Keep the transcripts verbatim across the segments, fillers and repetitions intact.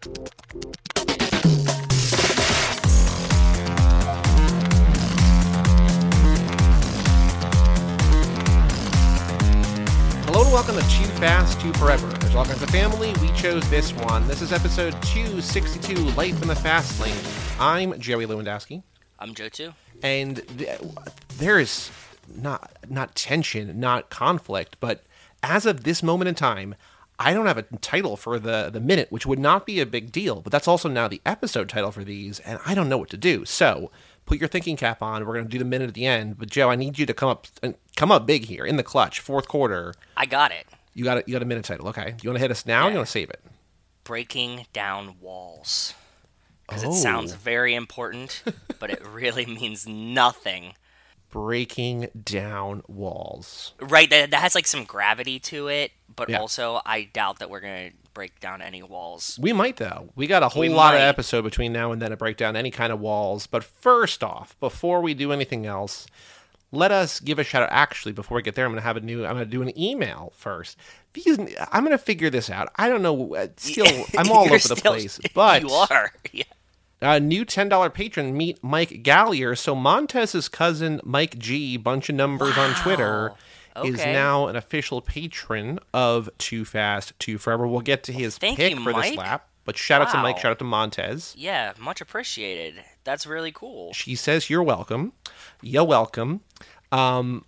Hello and welcome to Too Fast, Too Forever. There's all kinds of family. We chose this one. This is episode two sixty-two, Life in the Fast Lane. I'm Joey Lewandowski. I'm Joe, too. And th- there is not not tension, not conflict, but as of this moment in time, I don't have a title for the, the minute, which would not be a big deal, but that's also now the episode title for these, and I don't know what to do. So put your thinking cap on. We're going to do the minute at the end, but Joe, I need you to come up come up big here in the clutch, fourth quarter. I got it. You got a, you got a minute title. Okay. You want to hit us now Yeah. or you want to save it? Breaking down walls. Because Oh. it sounds very important, but it really means nothing. Breaking down walls. Right, that, that has like some gravity to it, but Yeah. also I doubt that we're going to break down any walls. We might, though. We got a whole We lot might. of episode between now and then to break down any kind of walls. But first off, before we do anything else, let us give a shout out. Actually, before we get there, I'm going to have a new, I'm going to do an email first. These, I'm going to figure this out. I don't know. uh, Still, I'm all You're over the still- place. But You are. Yeah. a new ten dollars patron, meet Mike Gallier. So Montez's cousin, Mike G, bunch of numbers on Twitter, Wow. is Okay. now an official patron of Too Fast, Too Forever. We'll get to his thank pick you, for this Mike. lap. But shout out to Mike, Wow. shout out to Montez. Yeah, much appreciated. That's really cool. She says, you're welcome. You're welcome. Um,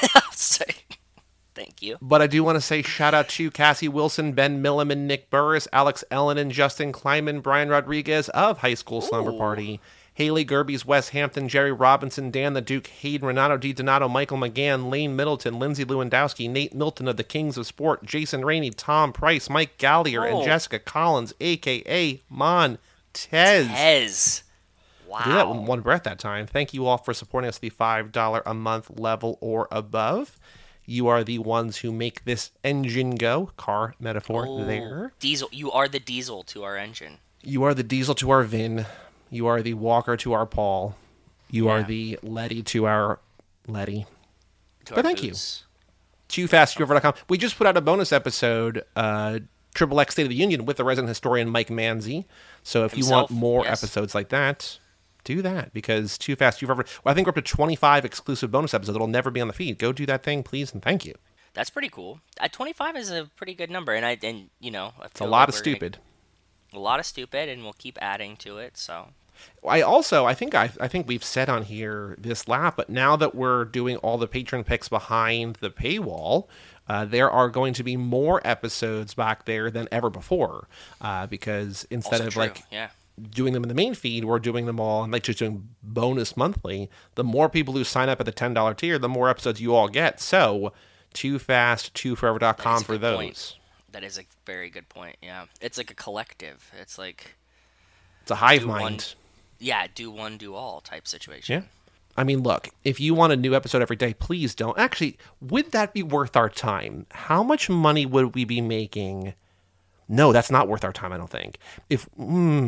So- Thank you. but I do want to say shout out to Cassie Wilson, Ben Milliman, Nick Burris, Alex Ellen, and Justin Kleiman, Brian Rodriguez of High School Slumber Ooh. Party, Haley Gerbies, Wes Hampton, Jerry Robinson, Dan the Duke, Hayden, Renato Di Donato, Michael McGann, Lane Middleton, Lindsay Lewandowski, Nate Milton of the Kings of Sport, Jason Rainey, Tom Price, Mike Gallier, and Oh. Jessica Collins, a k a. Montez. Hez. Wow. I did that in one breath that time. Thank you all for supporting us at the five dollars a month level or above. You are the ones who make this engine go. Car metaphor Oh, there. Diesel. You are the diesel to our engine. You are the diesel to our Vin. You are the Walker to our Paul. You are Yeah. the Letty to our Letty. To But our thank you. boots. too fast too forever dot com. We just put out a bonus episode, uh, Triple X State of the Union, with the resident historian Mike Manzi. So if you want Himself, more yes. episodes like that, do that, because Too Fast Too Forever. Well, I think we're up to twenty-five exclusive bonus episodes that'll never be on the feed. Go do that thing, please, and thank you. That's pretty cool. At twenty-five is a pretty good number, and I and you know I It's a lot of stupid. a lot of stupid, and we'll keep adding to it. So I also, I think I, I think we've said on here this lap, but now that we're doing all the patron picks behind the paywall, uh, there are going to be more episodes back there than ever before, uh, because instead also of true. like yeah, doing them in the main feed, we're doing them all and like just doing bonus monthly. The more people who sign up at the ten dollars tier, the more episodes you all get. So too fast too forever dot com That is a for good those. point. That is a very good point. Yeah, it's like a collective. It's like It's a hive Do one- mind. yeah, do one, do all type situation. Yeah. I mean, look, if you want a new episode every day, please don't. Actually, would that be worth our time? How much money would we be making? No, that's not worth our time, I don't think. If mm,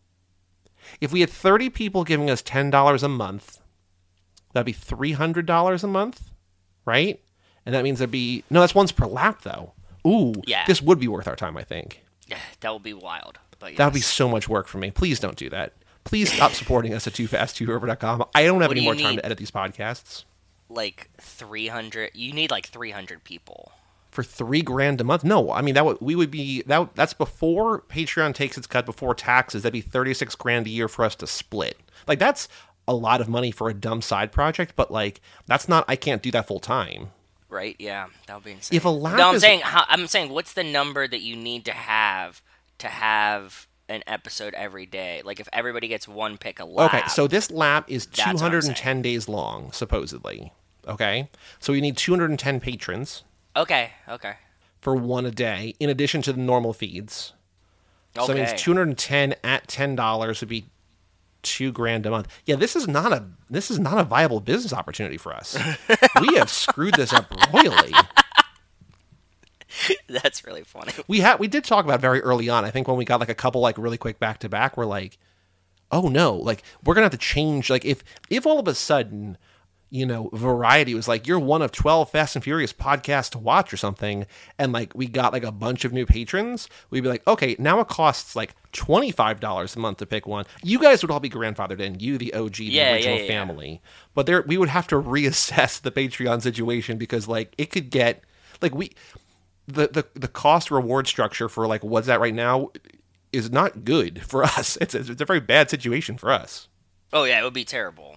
if we had thirty people giving us ten dollars a month, that'd be three hundred dollars a month, right? And that means there'd be... No, that's once per lap, though. Ooh, Yeah. this would be worth our time, I think. Yeah, that would be wild. But That would be yes. so much work for me. Please don't do that. Please stop supporting us at too fast too forever dot com. I don't have What any do more you time need? to edit these podcasts. like three hundred. You need like three hundred people. For three grand a month? No, I mean that would we would be that that's before Patreon takes its cut, before taxes. That'd be thirty six grand a year for us to split. Like that's a lot of money for a dumb side project, but like that's not. I can't do that full time. Right? Yeah, that would be insane. If a lap no, I'm is- saying, how, I'm saying, what's the number that you need to have to have an episode every day? Like, if everybody gets one pick a lap. Okay, so this lap is That's what I'm two hundred ten saying. days long, supposedly. Okay, so we need two hundred ten patrons okay, okay, for one a day, in addition to the normal feeds. So that okay. means two hundred ten at ten dollars would be two grand a month. Yeah, this is not a this is not a viable business opportunity for us. We have screwed this up royally. That's really funny. We had we did talk about it very early on. I think when we got like a couple like really quick back to back, we're like, oh no, like we're gonna have to change. Like if if all of a sudden you know, Variety was like, you're one of twelve Fast and Furious podcasts to watch or something, and like we got like a bunch of new patrons, we'd be like, okay, now it costs like twenty-five dollars a month to pick one. You guys would all be grandfathered in, you, the O G, the Yeah, original yeah, yeah. family. But there, we would have to reassess the Patreon situation because like it could get, like we, the, the, the cost reward structure for like what's that right now is not good for us. It's, it's a very bad situation for us. Oh yeah, it would be terrible.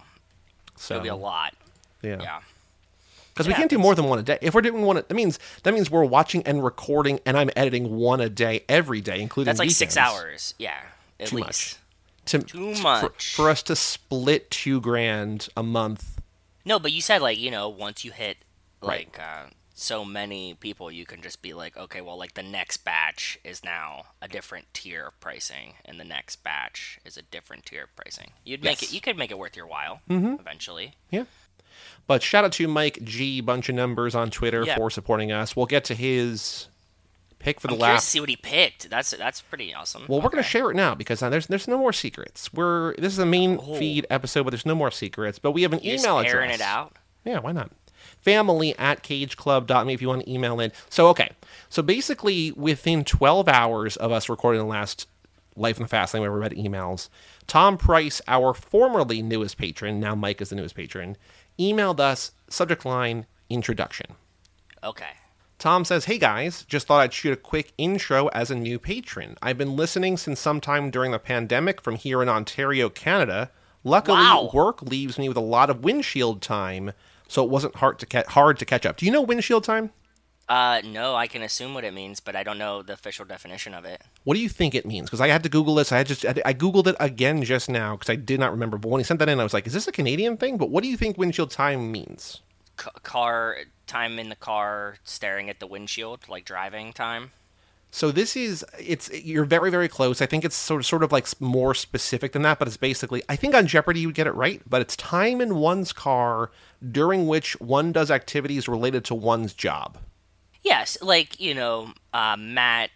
So It would be a lot. Yeah. Yeah. Because It we can't do happens. more than one a day. If we're doing one, that means that means we're watching and recording, and I'm editing one a day every day, including That's like weekends. six hours. Yeah. At Too least. much. To, Too for- much. For, us to split two grand a month. No, but you said like, you know, once you hit Right. like uh, so many people, you can just be like, okay, well, like the next batch is now a different tier of pricing, and the next batch is a different tier of pricing. You'd make Yes. it. You could make it worth your while eventually. Yeah. But shout out to Mike G, bunch of numbers on Twitter Yeah. for supporting us. We'll get to his pick for the I'm curious last. to see what he picked. That's that's pretty awesome. Well, we're going to Okay. share it now because uh, there's there's no more secrets. We're this is a main Oh. feed episode, but there's no more secrets. But we have an You're just email airing address. it out. Yeah, why not? Family at cageclub dot me if you want to email in. So, okay. So basically, within twelve hours of us recording the last Life in the Fast Lane where we read emails, Tom Price, our formerly newest patron, now Mike is the newest patron, emailed us, subject line, introduction. Okay. Tom says, hey guys, just thought I'd shoot a quick intro as a new patron. I've been listening since sometime during the pandemic from here in Ontario, Canada. Luckily, Wow. work leaves me with a lot of windshield time, so it wasn't hard to, ca- hard to catch up. Do you know windshield time? Uh, no, I can assume what it means, but I don't know the official definition of it. What do you think it means? Because I had to Google this. I had just I Googled it again just now because I did not remember. But when he sent that in, I was like, is this a Canadian thing? But what do you think windshield time means? C- car time in the car, staring at the windshield, like driving time. So this is it's you're very very close. I think it's sort of sort of like more specific than that, but it's basically I think on Jeopardy you would get it right, but it's time in one's car during which one does activities related to one's job. Yes, like you know, uh, Matt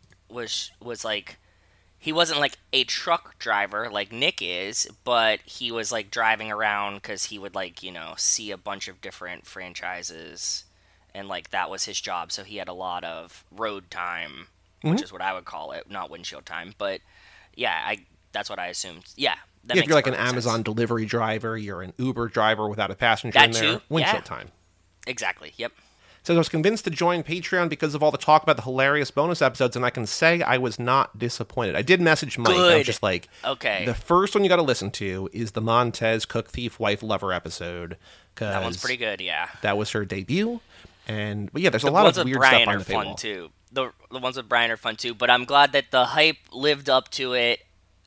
was was like he wasn't like a truck driver like Nick is, but he was like driving around because he would like you know see a bunch of different franchises, and like that was his job. So he had a lot of road time, which is what I would call it, not windshield time. But yeah, I that's what I assumed. Yeah, that Yeah, if makes you're like an perfect Amazon sense. delivery driver, you're an Uber driver without a passenger That in there. too, Windshield yeah. time. Exactly. Yep. So I was convinced to join Patreon because of all the talk about the hilarious bonus episodes, and I can say I was not disappointed. I did message Mike. I was Good. just like, Okay. the first one you got to listen to is the Montez Cook Thief Wife Lover episode. That one's 'cause pretty good. Yeah. That was her debut, and but yeah, there's a The lot ones of with weird Brian stuff on are the fun paywall. too. The the ones with Brian are fun too. But I'm glad that the hype lived up to it.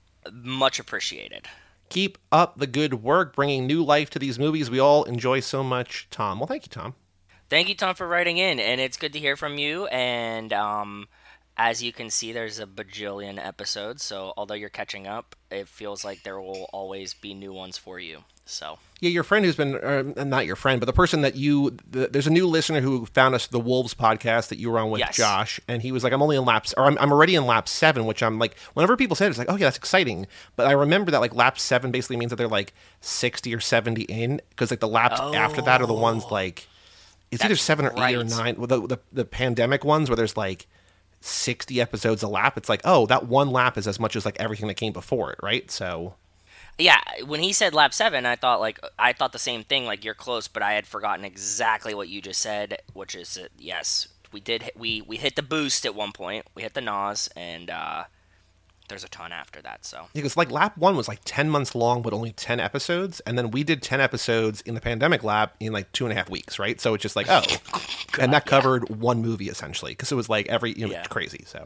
Much appreciated. Keep up the good work, bringing new life to these movies we all enjoy so much, Tom. Well, thank you, Tom. Thank you, Tom, for writing in, and it's good to hear from you. And um, as you can see, there's a bajillion episodes. So although you're catching up, it feels like there will always be new ones for you. So Yeah, your friend who's been, uh, not your friend, but the person that you, the, there's a new listener who found us, the Wolves podcast that you were on with Yes. Josh, and he was like, I'm only in lap, or I'm, I'm already in lap seven, which I'm like, whenever people say it, it's like, oh yeah, that's exciting. But I remember that like lap seven basically means that they're like sixty or seventy in, because like the laps after that are the ones like, it's either That's seven or eight or right. nine. Well, The, the, the pandemic ones where there's like sixty episodes a lap, it's like, oh, that one lap is as much as like everything that came before it, right? So... yeah, when he said lap seven, I thought like I thought the same thing. Like you're close, but I had forgotten exactly what you just said, which is uh, yes, we did. Hit, we we hit the boost at one point. We hit the N O S, and uh, there's a ton after that. So Because like lap one was like ten months long, but only ten episodes, and then we did ten episodes in the pandemic lap in like two and a half weeks, right? So it's just like oh, and that covered one movie essentially because it was like every you know Yeah. crazy. So,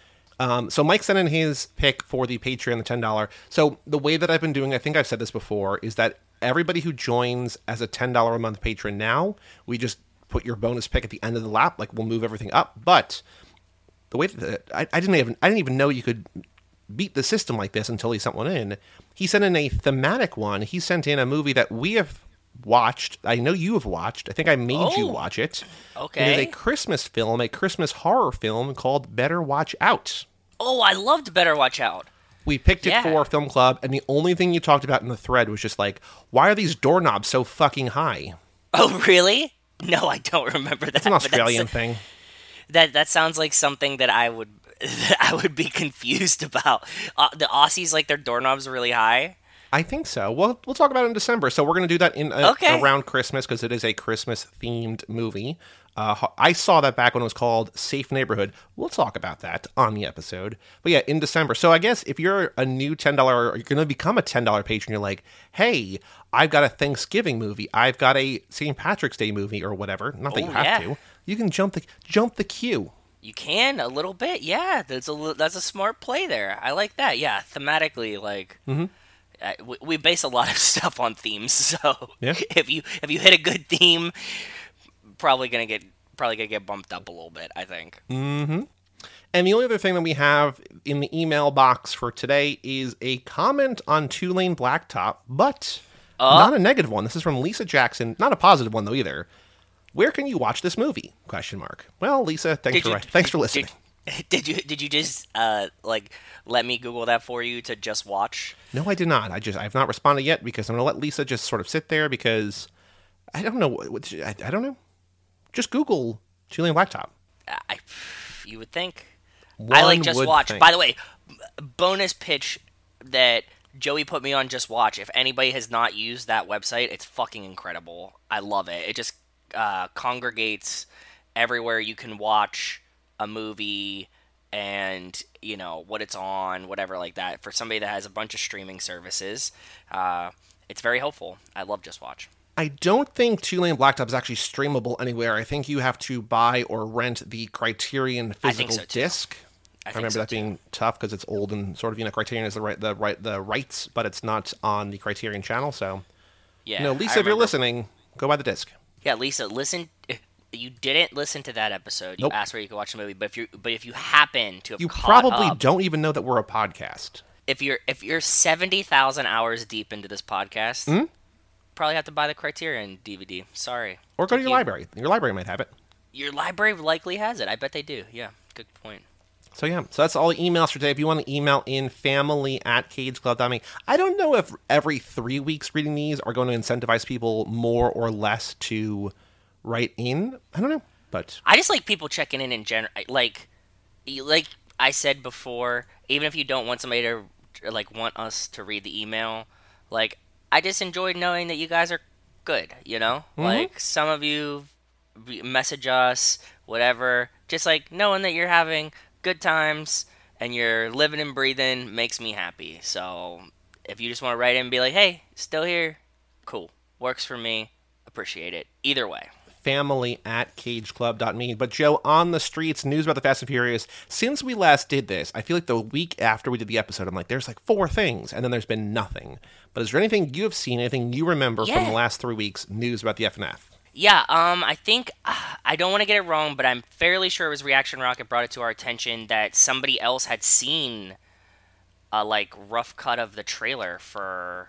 um, so Mike sent in his pick for the Patreon, the ten dollar. So the way that I've been doing, I think I've said this before, is that everybody who joins as a ten dollar a month patron now, we just put your bonus pick at the end of the lap, like we'll move everything up, but. The way that I, I didn't even I didn't even know you could beat the system like this until he sent one in. He sent in a thematic one. He sent in a movie that we have watched. I know you have watched. I think I made you Oh, watch it. It okay. is a Christmas film, a Christmas horror film called Better Watch Out. Oh, I loved Better Watch Out. We picked it Yeah. for Film Club, and the only thing you talked about in the thread was just like, why are these doorknobs so fucking high? Oh, really? No, I don't remember that. It's an but Australian that's- thing. That that sounds like something that I would that I would be confused about. Uh, the Aussies like their doorknobs really high. I think so. Well, we'll talk about it in December. So we're going to do that in uh, Okay. around Christmas because it is a Christmas-themed movie. Uh, ho- I saw that back when it was called Safe Neighborhood. We'll talk about that on the episode. But yeah, in December. So I guess if you're a new ten dollars or you're going to become a ten dollars patron, you're like, hey, I've got a Thanksgiving movie. I've got a Saint Patrick's Day movie or whatever. Not that Oh, you have yeah. to. You can jump the jump the queue. You can a little bit, yeah. That's a li- that's a smart play there. I like that. Yeah, thematically, like uh, we, we base a lot of stuff on themes. So Yeah. if you if you hit a good theme, probably gonna get probably gonna get bumped up a little bit. I think. And the only other thing that we have in the email box for today is a comment on Two Lane Blacktop, but not a negative one. This is from Lisa Jackson. Not a positive one though either. Where can you watch this movie? Question mark. Well, Lisa, thanks Did for you- ri- thanks for did- listening. Did, did you did you just uh like let me Google that for you to just watch? No, I did not. I just I have not responded yet because I'm going to let Lisa just sort of sit there because I don't know what, what I, I don't know. Just Google Two Lane Blacktop. I you would think. One I like Just would Watch. think. By the way, b- bonus pitch that Joey put me on Just Watch. If anybody has not used that website, it's fucking incredible. I love it. It just uh, congregates everywhere you can watch a movie and, you know, what it's on, whatever like that. For somebody that has a bunch of streaming services, uh, it's very helpful. I love Just Watch. I don't think Two Lane Blacktop is actually streamable anywhere. I think you have to buy or rent the Criterion I think physical so, too. disc. I, I think remember so, that too. being tough because it's old and sort of, you know, Criterion is the right, the right, the rights, but it's not on the Criterion channel. So, Yeah, you know, I Lisa, if you're remember- listening, go buy the disc. Yeah, Lisa, listen. You didn't listen to that episode. You Nope. asked where you could watch the movie, but if you but if you happen to have You caught probably up, don't even know that we're a podcast. if you're if you're seventy thousand hours deep into this podcast, Hmm? probably have to buy the Criterion D V D. Sorry. Or go to your You- library. Your library might have it. Your library likely has it. I bet they do. Yeah, good point. So yeah, so that's all the emails for today. If you want to email in family at cageclub dot me, I don't know if every three weeks reading these are going to incentivize people more or less to write in. I don't know, but I just like people checking in in general. Like, you- like I said before, even if you don't want somebody to like want us to read the email, like I just enjoyed knowing that you guys are good. You know, like some of you re- message us, whatever. Just like knowing that you're having good times and you're living and breathing makes me happy. So if you just want to write in and be like, "Hey, still here," cool, works for me. Appreciate it. Either way. family at cageclub dot me. But Joe, on the streets, news about the Fast and Furious. Since we last did this, I feel like the week after we did the episode, I'm like, there's like four things, and then there's been nothing. But is there anything you have seen, anything you remember from Yeah. the last three weeks, news about the F N F? Yeah, um, I think uh, I don't want to get it wrong, but I'm fairly sure it was Reaction Rocket brought it to our attention that somebody else had seen a like rough cut of the trailer for.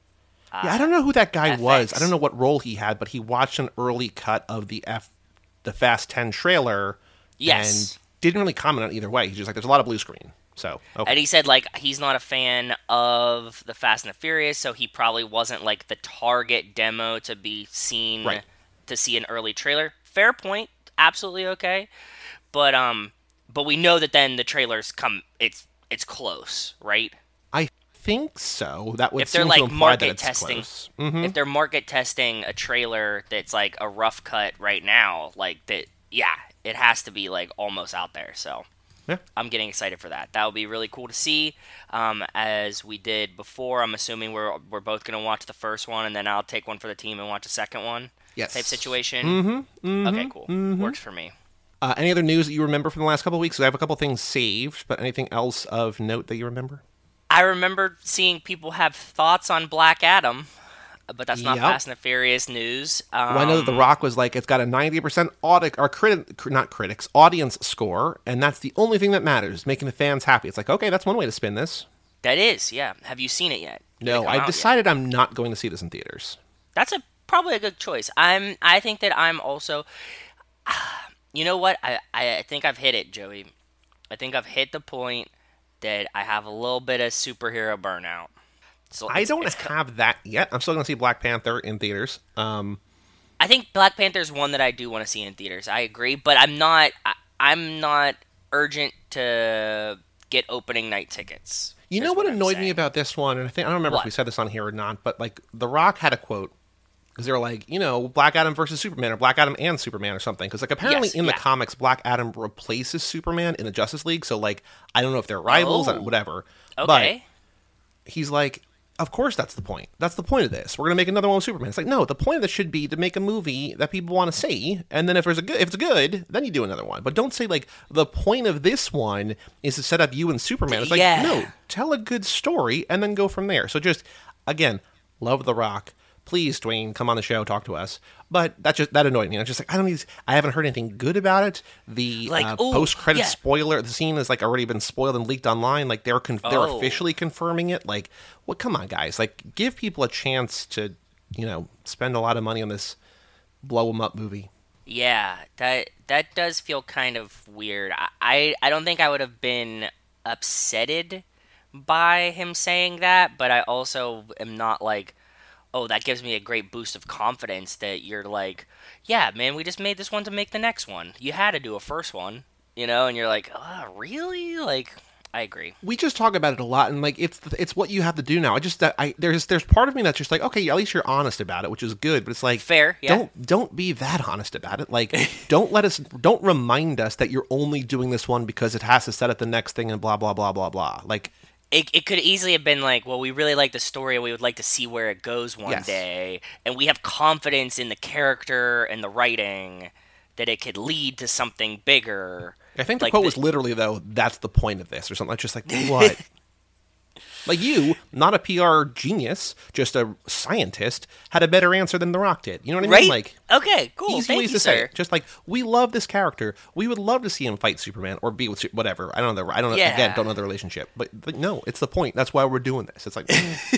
Yeah, I don't know who that guy F X. was. I don't know what role he had, but he watched an early cut of the F, the Fast ten trailer, Yes. and didn't really comment on it either way. He's just like, there's a lot of blue screen. So, okay. And he said like he's not a fan of the Fast and the Furious, so he probably wasn't like the target demo to be seen Right. to see an early trailer. Fair point, absolutely okay. But um, but we know that then the trailers come. It's it's close, right? I think so. That would If they're seem like to imply that market it's testing, close. Mhm. if they're market testing a trailer that's like a rough cut right now, like that, yeah, it has to be like almost out there. So Yeah. I'm getting excited for that. That would be really cool to see. Um, as we did before, I'm assuming we're we're both gonna watch the first one, and then I'll take one for the team and watch a second one. Yes. Type situation. Mm-hmm, mm-hmm, Okay, cool. mm-hmm. Works for me. Uh, any other news that you remember from the last couple of weeks? I have a couple things saved, but anything else of note that you remember? I remember seeing people have thoughts on Black Adam, but that's not Yep. Fast and the Furious news. Um, Well, I know that The Rock was like, it's got a ninety percent audit or critic, cr- not critics, audience score, and that's the only thing that matters, making the fans happy. It's like, okay, that's one way to spin this. That is, yeah. Have you seen it yet? Did it No, come I've out yet? decided I'm not going to see this in theaters. That's a probably a good choice. I'm. I think that I'm also. You know what? I I think I've hit it, Joey. I think I've hit the point that I have a little bit of superhero burnout. So I it's, don't it's, have that yet. I'm still going to see Black Panther in theaters. Um, I think Black Panther's one that I do want to see in theaters. I agree, but I'm not. I, I'm not urgent to get opening night tickets. you know is what I'm annoyed me saying. about this one, and I think I don't remember if What? we said this on here or not, but like The Rock had a quote because they were like, you know, Black Adam versus Superman or Black Adam and Superman or something. Because like apparently Yes, in the yeah. comics, Black Adam replaces Superman in the Justice League. So like I don't know if they're rivals, Oh. whatever. Okay. But he's like, of course that's the point. That's the point of this. We're gonna make another one with Superman. It's like, no, the point of this should be to make a movie that people want to see, and then if there's a good, if it's good, then you do another one. But don't say like the point of this one is to set up you and Superman. It's like, Yeah. no, tell a good story and then go from there. So just again, love The Rock. Please, Dwayne, come on the show, talk to us. But that just that annoyed me. I'm just like, I don't need. I haven't heard anything good about it. The Like, uh, ooh, post-credit yeah. spoiler, the scene has like already been spoiled and leaked online. Like they're con- they're Oh. officially confirming it. Like, well, come on, guys. Like, give people a chance to, you know, spend a lot of money on this blow 'em up movie. Yeah, that that does feel kind of weird. I I, I don't think I would have been upsetted by him saying that, but I also am not like, oh, that gives me a great boost of confidence that you're like, yeah, man, we just made this one to make the next one. You had to do a first one, you know, and you're like, oh, really? Like, I agree. We just talk about it a lot, and like it's it's what you have to do now. I just I there's there's part of me that's just like, okay, at least you're honest about it, which is good. But it's like, Fair, yeah. don't don't be that honest about it. Like, don't let us don't remind us that you're only doing this one because it has to set up the next thing and blah blah blah blah blah. Like, It, it could easily have been like, well, we really like the story and we would like to see where it goes one Yes. day. And we have confidence in the character and the writing that it could lead to something bigger. I think the Like quote the- was literally though, that's the point of this or something. It's just like what. Like you, not a P R genius, just a scientist, had a better answer than The Rock did. You know what I mean? Right? Like, Okay, cool. easy Thank ways you, to say sir. it. Just like we love this character, we would love to see him fight Superman or be with Su- whatever. I don't know. The, I don't know. Yeah. Again, don't know the relationship, but, but no, it's the point. That's why we're doing this. It's like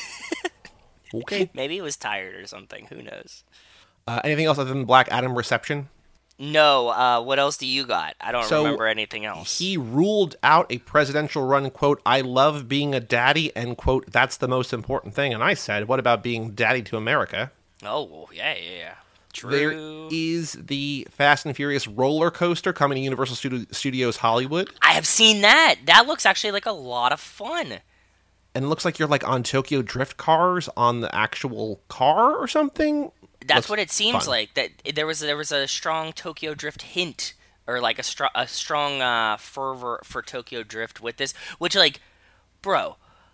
okay. Maybe he was tired or something. Who knows? Uh, anything else other than Black Adam reception? No, uh, what else do you got? I don't So, remember anything else. He ruled out a presidential run, quote, I love being a daddy, and, quote, that's the most important thing. And I said, what about being daddy to America? Oh, well, yeah, yeah, yeah. True. There is the Fast and Furious roller coaster coming to Universal Studi- Studios Hollywood. I have seen that. That looks actually like a lot of fun. And it looks like you're like on Tokyo Drift cars on the actual car or something. That's Looks what it seems fun. like. That there was there was a strong Tokyo Drift hint, or like a, str- a strong uh, fervor for Tokyo Drift with this. Which, like, bro,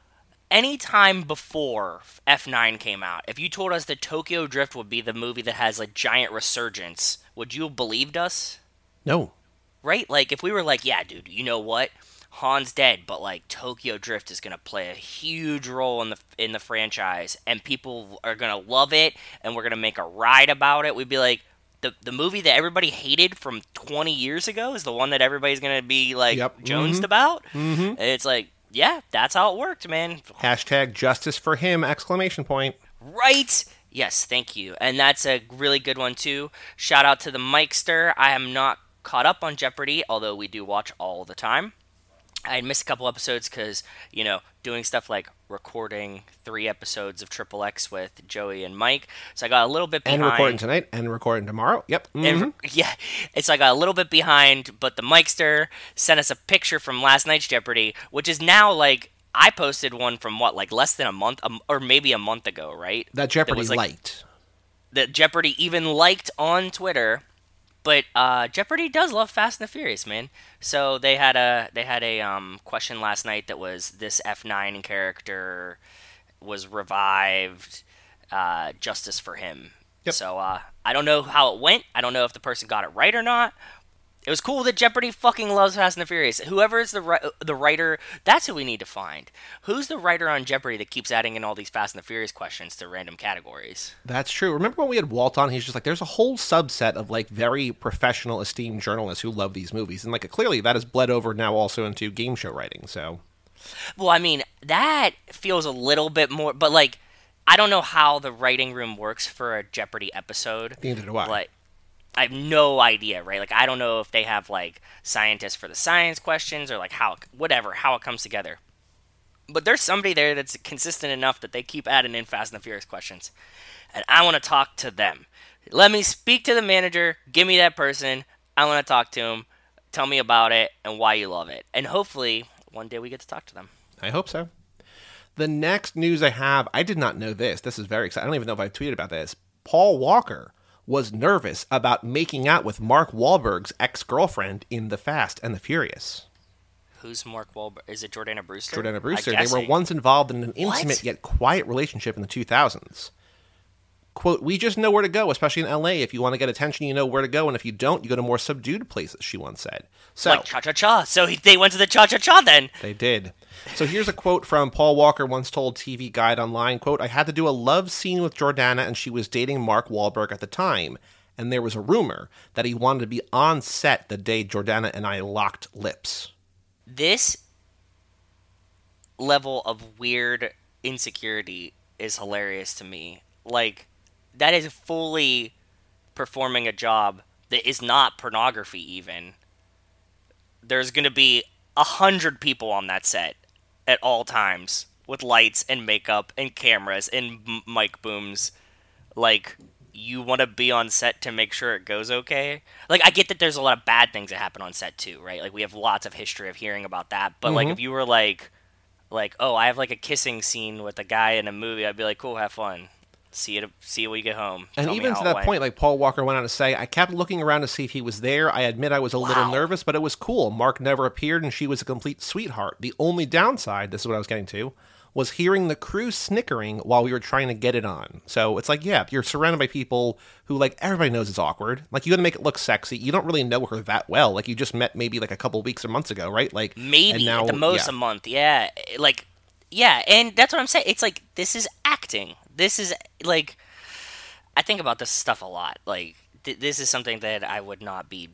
any time before F nine came out, if you told us that Tokyo Drift would be the movie that has a giant resurgence, would you have believed us? No. Right? Like, if we were like, yeah, dude, you know what? Han's dead, but like Tokyo Drift is gonna play a huge role in the in the franchise, and people are gonna love it, and we're gonna make a ride about it. We'd be like, the the movie that everybody hated from twenty years ago is the one that everybody's gonna be like Yep. jonesed Mhm. about. Mm-hmm. And it's like, yeah, that's how it worked, man. Hashtag justice for him, exclamation point. Right? Yes, thank you. And that's a really good one too. Shout out to the Mikester. I am not caught up on Jeopardy, although we do watch all the time. I had missed a couple episodes because, you know, doing stuff like recording three episodes of Triple X with Joey and Mike. So I got a little bit behind. And recording tonight and recording tomorrow. Yep. Mhm. And, yeah, it's like I got a little bit behind, but the Mikester sent us a picture from last night's Jeopardy, which is now like, I posted one from what, like less than a month, um, or maybe a month ago, right? That Jeopardy was, like, light. That Jeopardy even liked on Twitter. But uh, Jeopardy does love Fast and the Furious, man. So they had a they had a um, question last night that was, this F nine character was revived, uh, justice for him. Yep. So uh, I don't know how it went. I don't know if the person got it right or not. It was cool that Jeopardy fucking loves Fast and the Furious. Whoever is the ri- the writer, that's who we need to find. Who's the writer on Jeopardy that keeps adding in all these Fast and the Furious questions to random categories? That's true. Remember when we had Walt on? He's just like, there's a whole subset of like very professional, esteemed journalists who love these movies, and like clearly that has bled over now also into game show writing. So Well, I mean, that feels a little bit more, but like, I don't know how the writing room works for a Jeopardy episode. neither do I. Like, I have no idea, right? Like, I don't know if they have like scientists for the science questions or like how, whatever, how it comes together. But there's somebody there that's consistent enough that they keep adding in Fast and the Furious questions. And I want to talk to them. Let me speak to the manager. Give me that person. I want to talk to him. Tell me about it and why you love it. And hopefully, one day we get to talk to them. I hope so. The next news I have, I did not know this. This is very exciting. I don't even know if I tweeted about this. Paul Walker was nervous about making out with Mark Wahlberg's ex-girlfriend in The Fast and the Furious. Who's Mark Wahlberg? Is it Jordana Brewster? Jordana Brewster. They were once involved in an intimate What? yet quiet relationship in the two thousands. Quote, we just know where to go, especially in L A. If you want to get attention, you know where to go. And if you don't, you go to more subdued places, she once said. So, like Cha-Cha-Cha. So he, they went to the Cha-Cha-Cha then. They did. So here's a quote from Paul Walker once told T V Guide Online, quote, I had to do a love scene with Jordana and she was dating Mark Wahlberg at the time. And there was a rumor that he wanted to be on set the day Jordana and I locked lips. This level of weird insecurity is hilarious to me. Like, that is fully performing a job that is not pornography even. There's going to be a hundred people on that set at all times with lights and makeup and cameras and m- mic booms. Like, you want to be on set to make sure it goes okay. Like, I get that there's a lot of bad things that happen on set too, right? Like, we have lots of history of hearing about that. But, Mm-hmm. like, if you were like, like, oh, I have, like, a kissing scene with a guy in a movie, I'd be like, cool, have fun. See you, see you when you get home. And Tell me even how to it that went. point, like Paul Walker went on to say, I kept looking around to see if he was there. I admit I was a little Wow. nervous, but it was cool. Mark never appeared, and she was a complete sweetheart. The only downside, this is what I was getting to, was hearing the crew snickering while we were trying to get it on. So it's like, yeah, you're surrounded by people who, like, everybody knows it's awkward. Like, you got to make it look sexy. You don't really know her that well. Like, you just met maybe, like, a couple weeks or months ago, right? Like, Maybe and now, at the most yeah. a month. Yeah, like, yeah, and that's what I'm saying. It's like, this is acting. This is like, I think about this stuff a lot. Like, th- this is something that I would not be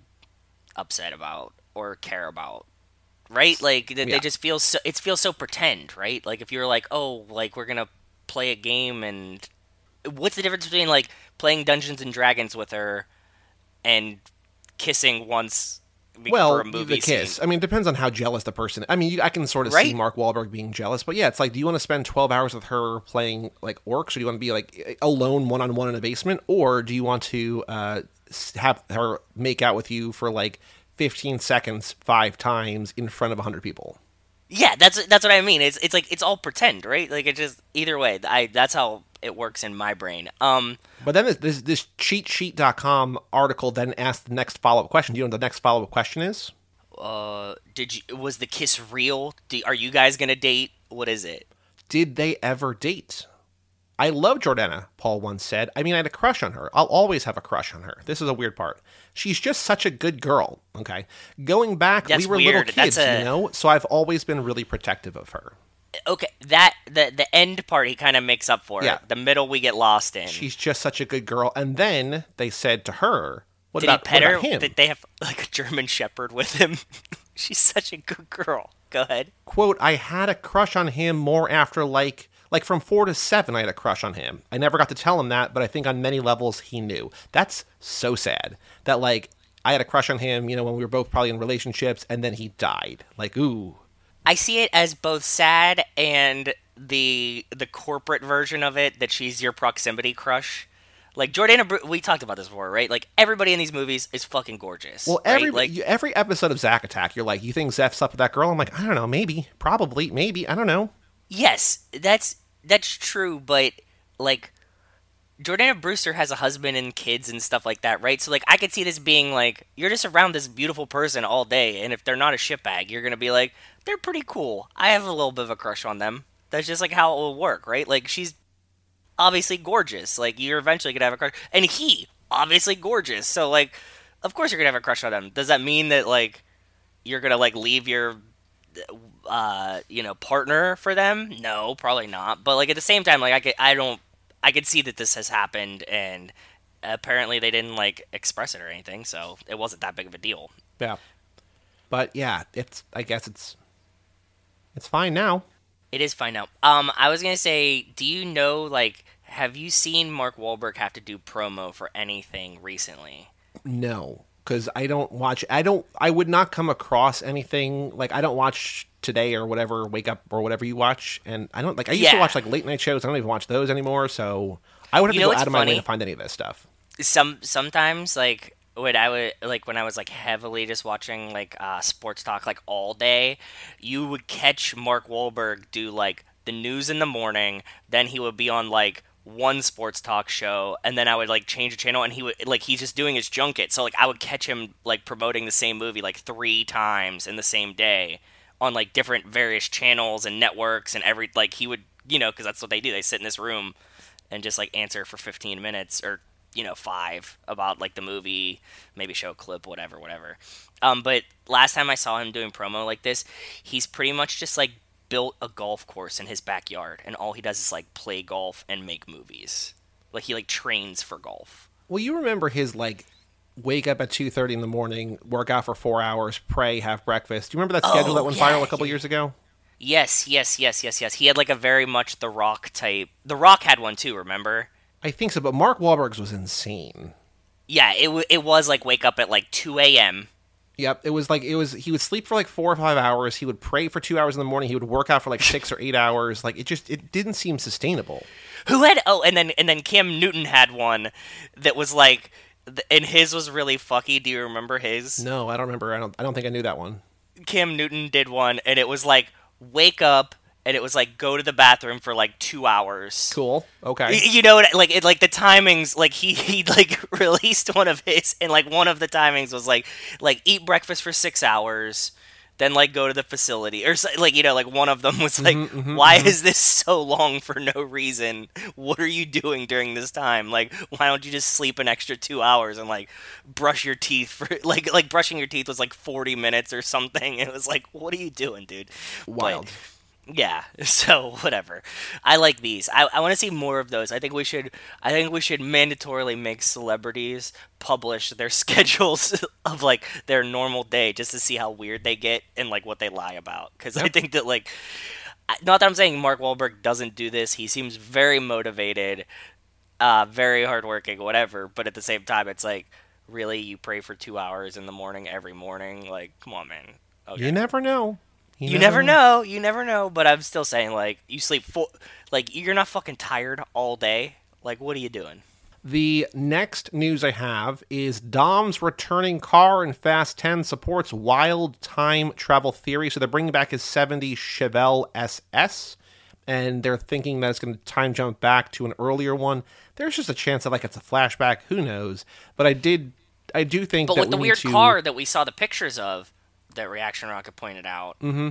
upset about or care about. Right? Like, th- Yeah. they just feel so, it feels so pretend, right? Like, if you're like, oh, like, we're gonna play a game, and what's the difference between, like, playing Dungeons and Dragons with her and kissing once be- Well, for a movie the kiss. scene? I mean, it depends on how jealous the person. I mean, you, I can sort of see Right? Mark Wahlberg being jealous, but yeah, it's like, do you want to spend twelve hours with her playing like orcs, or do you want to be like alone, one on one in a basement, or do you want to uh, s- have her make out with you for like fifteen seconds, five times in front of a hundred people? Yeah, that's that's what I mean. It's it's like it's all pretend, right? Like it just either way. I that's how it works in my brain. Um, But then this this, this cheat sheet dot com article then asked the next follow up question. Do you know what the next follow up question is? uh, did you was the kiss real? Do, are you guys gonna date? What is it? Did they ever date? I love Jordana, Paul once said. I mean, I had a crush on her. I'll always have a crush on her. This is a weird part. She's just such a good girl, okay? Going back, That's we were weird. little kids, That's a- you know? So I've always been really protective of her. Okay, that the the end part he kind of makes up for. Yeah. The middle we get lost in. She's just such a good girl. And then they said to her, what Did about, he pet what her? about him? Did they have like a German Shepherd with him? She's such a good girl. Go ahead. Quote, I had a crush on him more after like like from four to seven I had a crush on him. I never got to tell him that, but I think on many levels he knew. That's so sad. That like I had a crush on him, you know, when we were both probably in relationships, and then he died. Like, ooh. I see it as both sad and the the corporate version of it, that she's your proximity crush. Like Jordana, Bru- we talked about this before, right? Like everybody in these movies is fucking gorgeous. Well, right? every like you- every episode of Zack Attack, you're like, you think Zeph slept with that girl? I'm like, I don't know, maybe, probably, maybe, I don't know. yes, that's that's true, but like Jordana Brewster has a husband and kids and stuff like that, right? So like I could see this being like you're just around this beautiful person all day, and if they're not a shitbag, you're gonna be like, they're pretty cool. I have a little bit of a crush on them. That's just like how it will work, right? Like she's obviously gorgeous. Like you're eventually gonna have a crush, and he obviously gorgeous. So like, of course you're gonna have a crush on them. Does that mean that like you're gonna like leave your uh you know partner for them? No, probably not. But like at the same time, like I could, I don't I could see that this has happened, and apparently they didn't like express it or anything, so it wasn't that big of a deal. Yeah, but yeah, it's I guess it's it's fine now. It is fine now. Um, I was gonna say, do you know like have you seen Mark Wahlberg have to do promo for anything recently? No, because I don't watch. I don't. I would not come across anything like I don't watch Today or whatever, Wake Up or whatever you watch, and I don't like. I used Yeah. to watch like late night shows. I don't even watch those anymore. So I would have You to know go what's out of my way funny? to find any of this stuff. Some sometimes like when I would like when I was like heavily just watching like uh, sports talk like all day, you would catch Mark Wahlberg do like the news in the morning, then he would be on like one sports talk show, and then I would like change the channel, and he would like he's just doing his junket. So like I would catch him like promoting the same movie like three times in the same day on like different various channels and networks and every like he would you know because that's what they do. They sit in this room and just like answer for fifteen minutes or you know five about like the movie, maybe show a clip, whatever, whatever. Um, but last time I saw him doing promo like this, he's pretty much just like built a golf course in his backyard, and all he does is like play golf and make movies. Like he like trains for golf. Well, you remember his like wake up at two thirty in the morning, work out for four hours, pray, have breakfast. Do you remember that schedule Oh, that went yeah, viral a couple yeah. years ago? Yes, yes, yes, yes, yes. He had like a very much The Rock type. The Rock had one too. Remember? I think so, but Mark Wahlberg's was insane. Yeah, it w- it was like wake up at like two a.m. Yep, it was like it was. He would sleep for like four or five hours. He would pray for two hours in the morning. He would work out for like six or eight hours. Like it just it didn't seem sustainable. Who had oh, and then and then Cam Newton had one that was like, th- and his was really fucky. Do you remember his? No, I don't remember. I don't. I don't think I knew that one. Cam Newton did one, and it was like wake up, and it was like go to the bathroom for like two hours. Cool. Okay. Y- You know, what- like it, like the timings, like he he like released one of his, and like one of the timings was like like eat breakfast for six hours, then like go to the facility, or so- like you know, like one of them was like, why is this so long for no reason? What are you doing during this time? Like, why don't you just sleep an extra two hours and like brush your teeth for like like brushing your teeth was like forty minutes or something? It was like, what are you doing, dude? But- Wild. yeah, so whatever. I like these. I, I want to see more of those. I think we should. I think we should mandatorily make celebrities publish their schedules of like their normal day, just to see how weird they get and like what they lie about. Because I think that like, I- not that I'm saying Mark Wahlberg doesn't do this. He seems very motivated, uh, very hardworking, whatever. But at the same time, it's like, really, you pray for two hours in the morning every morning? Like, come on, man. Okay. You never know. You never know. You never know. But I'm still saying, like, you sleep full. Like, you're not fucking tired all day. Like, what are you doing? The next news I have is Dom's returning car in Fast ten supports wild time travel theory. So they're bringing back his seventies Chevelle S S, and they're thinking that it's going to time jump back to an earlier one. There's just a chance that like it's a flashback. Who knows? But I did, I do think But that with the we weird need to, car that we saw the pictures of, that Reaction Rocket pointed out, mm-hmm.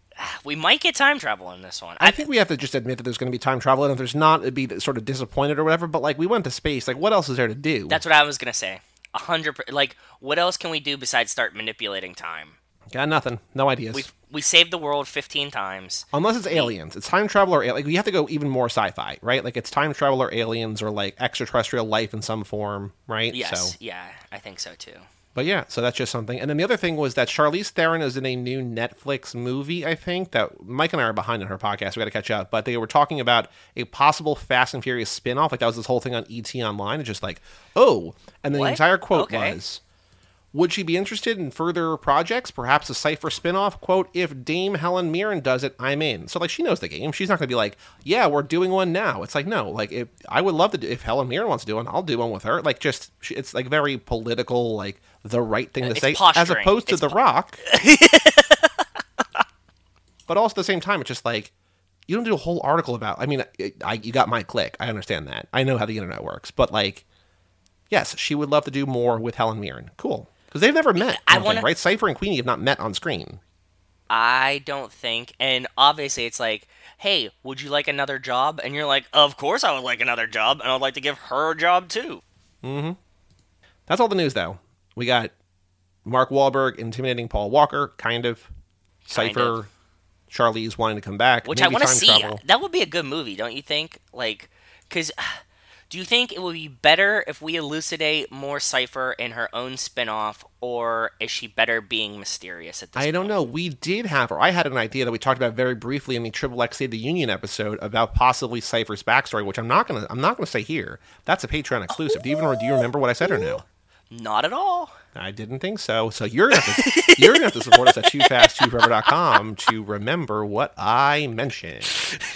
we might get time travel in this one. I think we have to just admit that there's going to be time travel, and if there's not, it'd be sort of disappointed or whatever. But like, we went to space. Like, what else is there to do? That's what I was gonna say. A hundred. per- Like, what else can we do besides start manipulating time? Got nothing. No ideas. We we saved the world fifteen times. Unless it's aliens. It's time travel or like we have to go even more sci-fi, right? Like it's time travel or aliens or like extraterrestrial life in some form, right? Yes. So, Yeah, I think so too. but yeah, so that's just something. And then the other thing was that Charlize Theron is in a new Netflix movie, I think, that Mike and I are behind on her podcast. We got to catch up. But they were talking about a possible Fast and Furious spin-off. Like that was this whole thing on E T Online. It's just like, oh. And then What? the entire quote Okay. was, would she be interested in further projects, perhaps a Cypher spin-off? Quote, if Dame Helen Mirren does it, I'm in. So, like, she knows the game. She's not going to be like, yeah, we're doing one now. It's like, no, like, if, I would love to do, if Helen Mirren wants to do one, I'll do one with her. Like, just, she, it's, like, very political, like, the right thing to It's say, as posturing. opposed to It's The po- Rock. But also at the same time, it's just like, you don't do a whole article about, I mean, I, I, you got my click. I understand that. I know how the internet works. But, like, yes, she would love to do more with Helen Mirren. Cool. Because they've never met, I I wanna- right? Cypher and Queenie have not met on screen. I don't think, and obviously it's like, hey, would you like another job? And you're like, of course I would like another job, and I'd like to give her a job too. That's all the news, though. We got Mark Wahlberg intimidating Paul Walker, kind of. Kind Cypher, of. Charlize wanting to come back. Which maybe I want to time see. travel. That would be a good movie, don't you think? Like, because do you think it would be better if we elucidate more Cypher in her own spin-off, or is she better being mysterious at this I don't point? know. We did have, or I had an idea that we talked about very briefly in the Triple X State of the Union episode about possibly Cypher's backstory, which I'm not gonna, I'm not gonna say here. That's a Patreon exclusive. Do you even, do you remember what I said or no? Not at all. I didn't think so. So you're gonna have to, you're gonna have to support us at too fast too forever dot com to remember what I mentioned.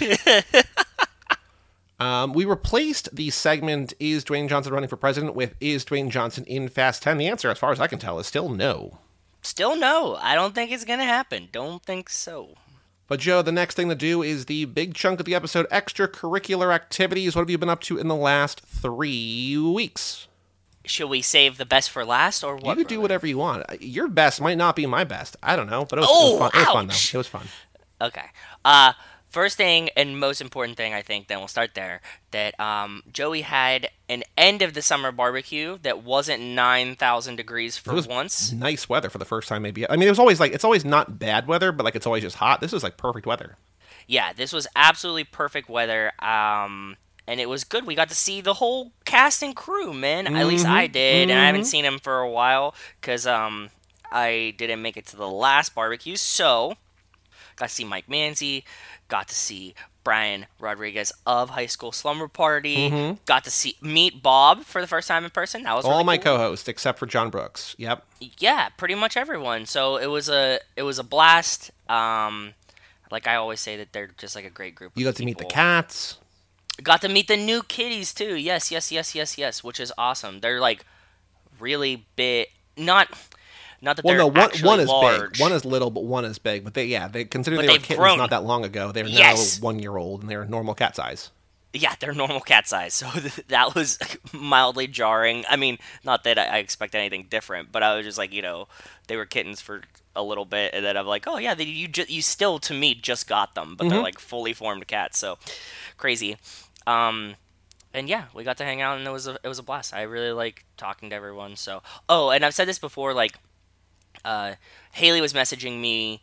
um, we replaced the segment "Is Dwayne Johnson running for president?" with "Is Dwayne Johnson in Fast ten?" The answer, as far as I can tell, is still no. Still no. I don't think it's gonna happen. Don't think so. But Joe, the next thing to do is the big chunk of the episode: extracurricular activities. What have you been up to in the last three weeks? Should we save the best for last, or what? You could do whatever you want. Your best might not be my best. I don't know, but it was, oh, it was fun. It was fun, though. Ouch. It was fun. Okay. Uh, first thing and most important thing, I think, then we'll start there, that um, Joey had an end of the summer barbecue that wasn't nine thousand degrees for It was once. nice weather for the first time, maybe. I mean, it was always like, it's always not bad weather, but like it's always just hot. This was like perfect weather. Yeah, this was absolutely perfect weather. Um... And it was good. We got to see the whole cast and crew, man. Mm-hmm, At least I did, mm-hmm. and I haven't seen him for a while because um, I didn't make it to the last barbecue. So, got to see Mike Manzi, got to see Brian Rodriguez of High School Slumber Party, Mm-hmm. got to see meet Bob for the first time in person. That was All really my cool. co-hosts except for John Brooks. Yep. Yeah, pretty much everyone. So it was a it was a blast. Um, like I always say that they're just like a great group. You of got to meet the people. cats. Got to meet the new kitties too. Yes, yes, yes, yes, yes, which is awesome. They're like really big. Not, not that Well, they're no, one, actually one is large. big. One is little, but one is big. But they, yeah, they considering But they were they've kittens grown. not that long ago, they're now Yes. one year old and they're normal cat size. Yeah, they're normal cat size. So that was mildly jarring. I mean, not that I expect anything different, but I was just like, you know, they were kittens for a little bit, and then I'm like, oh yeah, they, you ju- you still to me just got them, but Mm-hmm. they're like fully formed cats. So crazy. Um, And yeah, we got to hang out, and it was a it was a blast. I really like talking to everyone. So, oh, and I've said this before. Like, uh, Haley was messaging me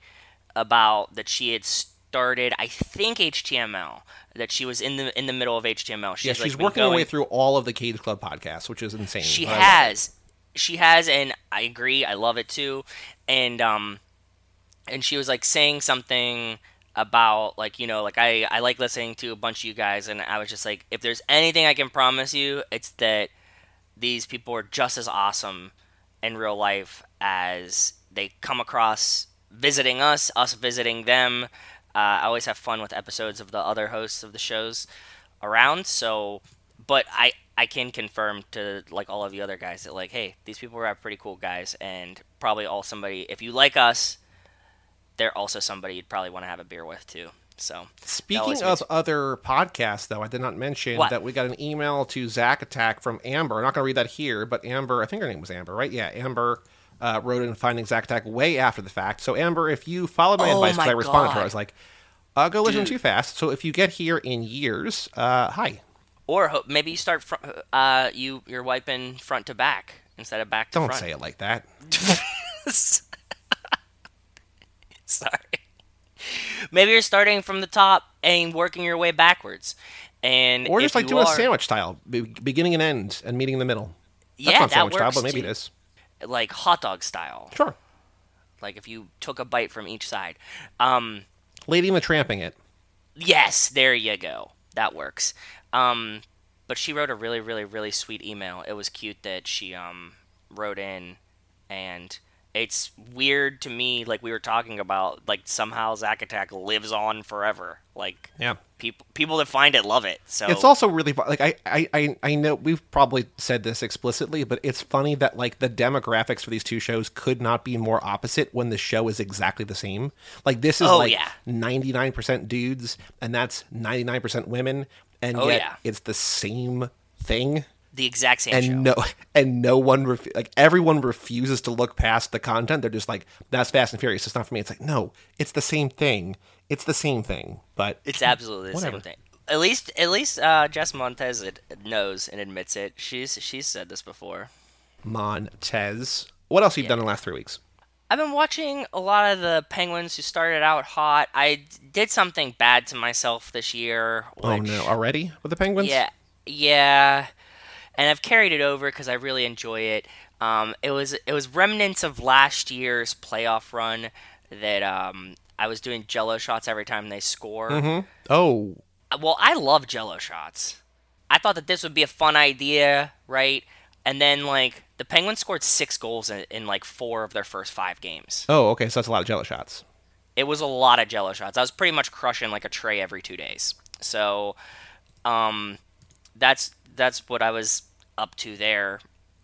about that she had started, I think, H T M L. That she was in the in the middle of H T M L. She's Yeah, like, she's been working her going- way through all of the Cage Club podcasts, which is insane. She I love it. has, she has, and I agree. I love it too. And um, and she was like saying something about like, you know, like I, I like listening to a bunch of you guys, and I was just like, if there's anything I can promise you, it's that these people are just as awesome in real life as they come across visiting us, us visiting them. Uh, I always have fun with episodes of the other hosts of the shows around. So, but I I can confirm to like all of the other guys that like, hey, these people are pretty cool guys, and probably all somebody. If you like us, they're also somebody you'd probably want to have a beer with too. So Speaking always of makes- other podcasts, though, I did not mention What? that we got an email to Zack Attack from Amber. I'm not going to read that here, but Amber, I think her name was Amber, right? Yeah, Amber uh, wrote in finding Zack Attack way after the fact. So, Amber, if you followed my Oh advice, because my I responded to her, God. I was like, uh, go listen Dude. too fast. So, if you get here in years, uh, hi. or ho- maybe you start fr- uh you you're wiping front to back instead of back to Don't front. say it like that. Sorry. Maybe you're starting from the top and working your way backwards. And Or if just like you doing a are- sandwich style, be- beginning and end, and meeting in the middle. That's Yeah, not that sandwich style, works but maybe too. it is. Like hot dog style. Sure. Like if you took a bite from each side. Um, Lady and the Tramping it. yes, there you go. That works. Um, but she wrote a really, really, really sweet email. It was cute that she um wrote in, and it's weird to me, like we were talking about, like somehow Zack Attack lives on forever. Like Yeah. people people that find it love it. So It's also really fu- like I, I I I know we've probably said this explicitly, but it's funny that like the demographics for these two shows could not be more opposite when the show is exactly the same. Like this is Oh, like yeah. ninety-nine percent dudes and that's ninety-nine percent women, and Oh, yet yeah. it's the same thing. the exact same And show. no, and no one refu- like everyone refuses to look past the content. They're just like, "That's Fast and Furious. It's not for me." It's like, no, it's the same thing. It's the same thing. But It's absolutely the Whatever. same thing. At least, at least, uh, Jess Montez it, knows and admits it. She's she's said this before. Montez, what else have you Yeah. done in the last three weeks? I've been watching a lot of the Penguins who started out hot. I d- did something bad to myself this year. Oh which- no, already with the Penguins? Yeah, yeah, and I've carried it over because I really enjoy it. Um, it was it was remnants of last year's playoff run that um, I was doing Jello shots every time they score. Mm-hmm. Oh, Well, I love Jello shots. I thought that this would be a fun idea, right? And then like the Penguins scored six goals in, in like four of their first five games. Oh, okay, so that's a lot of jello shots. It was a lot of jello shots. I was pretty much crushing like a tray every two days. So um, that's that's what I was up to there,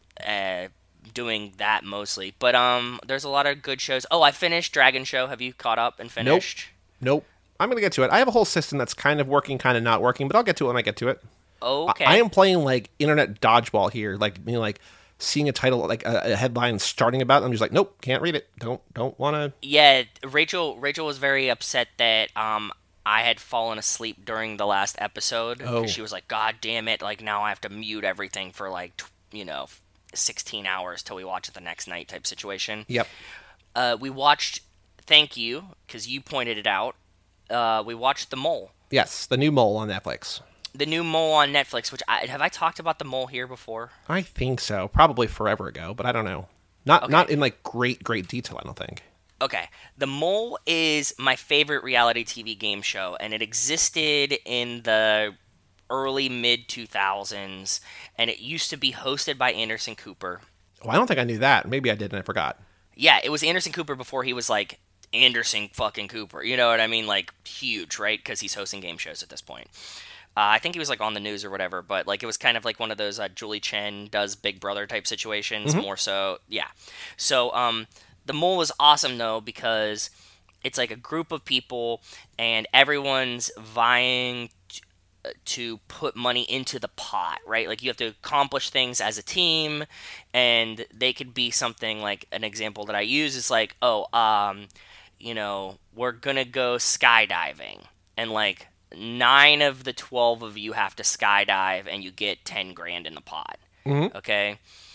uh, doing that mostly. But um, there's a lot of good shows. Oh, I finished Dragon Show. Have you caught up and finished? Nope. I'm going to get to it. I have a whole system that's kind of working, kind of not working, but I'll get to it when I get to it. Okay. I, I am playing like internet dodgeball here, like you know, like seeing a title, like a, a headline starting about it. I'm just like, nope, can't read it. Don't don't want to. Yeah, Rachel. Rachel was very upset that um I had fallen asleep during the last episode. 'Cause Oh. she was like, "God damn it! Like now I have to mute everything for like tw- you know sixteen hours till we watch it the next night," type situation. Yep. Uh, we watched. Thank you, because you pointed it out. Uh, we watched The Mole, Yes, the new Mole on Netflix. the new Mole on Netflix. Which I, have I talked about the Mole here before? I think so. Probably forever ago, but I don't know. Not Okay. not in like great great detail. I don't think. Okay. The Mole is my favorite reality T V game show, and it existed in the early mid two thousands, and it used to be hosted by Anderson Cooper. Well, I don't think I knew that. Maybe I did and I forgot. Yeah, it was Anderson Cooper before he was like Anderson fucking Cooper. You know what I mean? Like huge, right? Because he's hosting game shows at this point. Uh, I think he was like on the news or whatever, but like it was kind of like one of those uh, Julie Chen does Big Brother type situations, more so. Yeah. So um, the Mole is awesome though because it's like a group of people and everyone's vying t- to put money into the pot, right? Like you have to accomplish things as a team, and they could be something like an example that I use is like, oh, um, you know, we're gonna go skydiving, and like nine of the twelve of you have to skydive, and you get ten grand in the pot. Mm-hmm. Okay,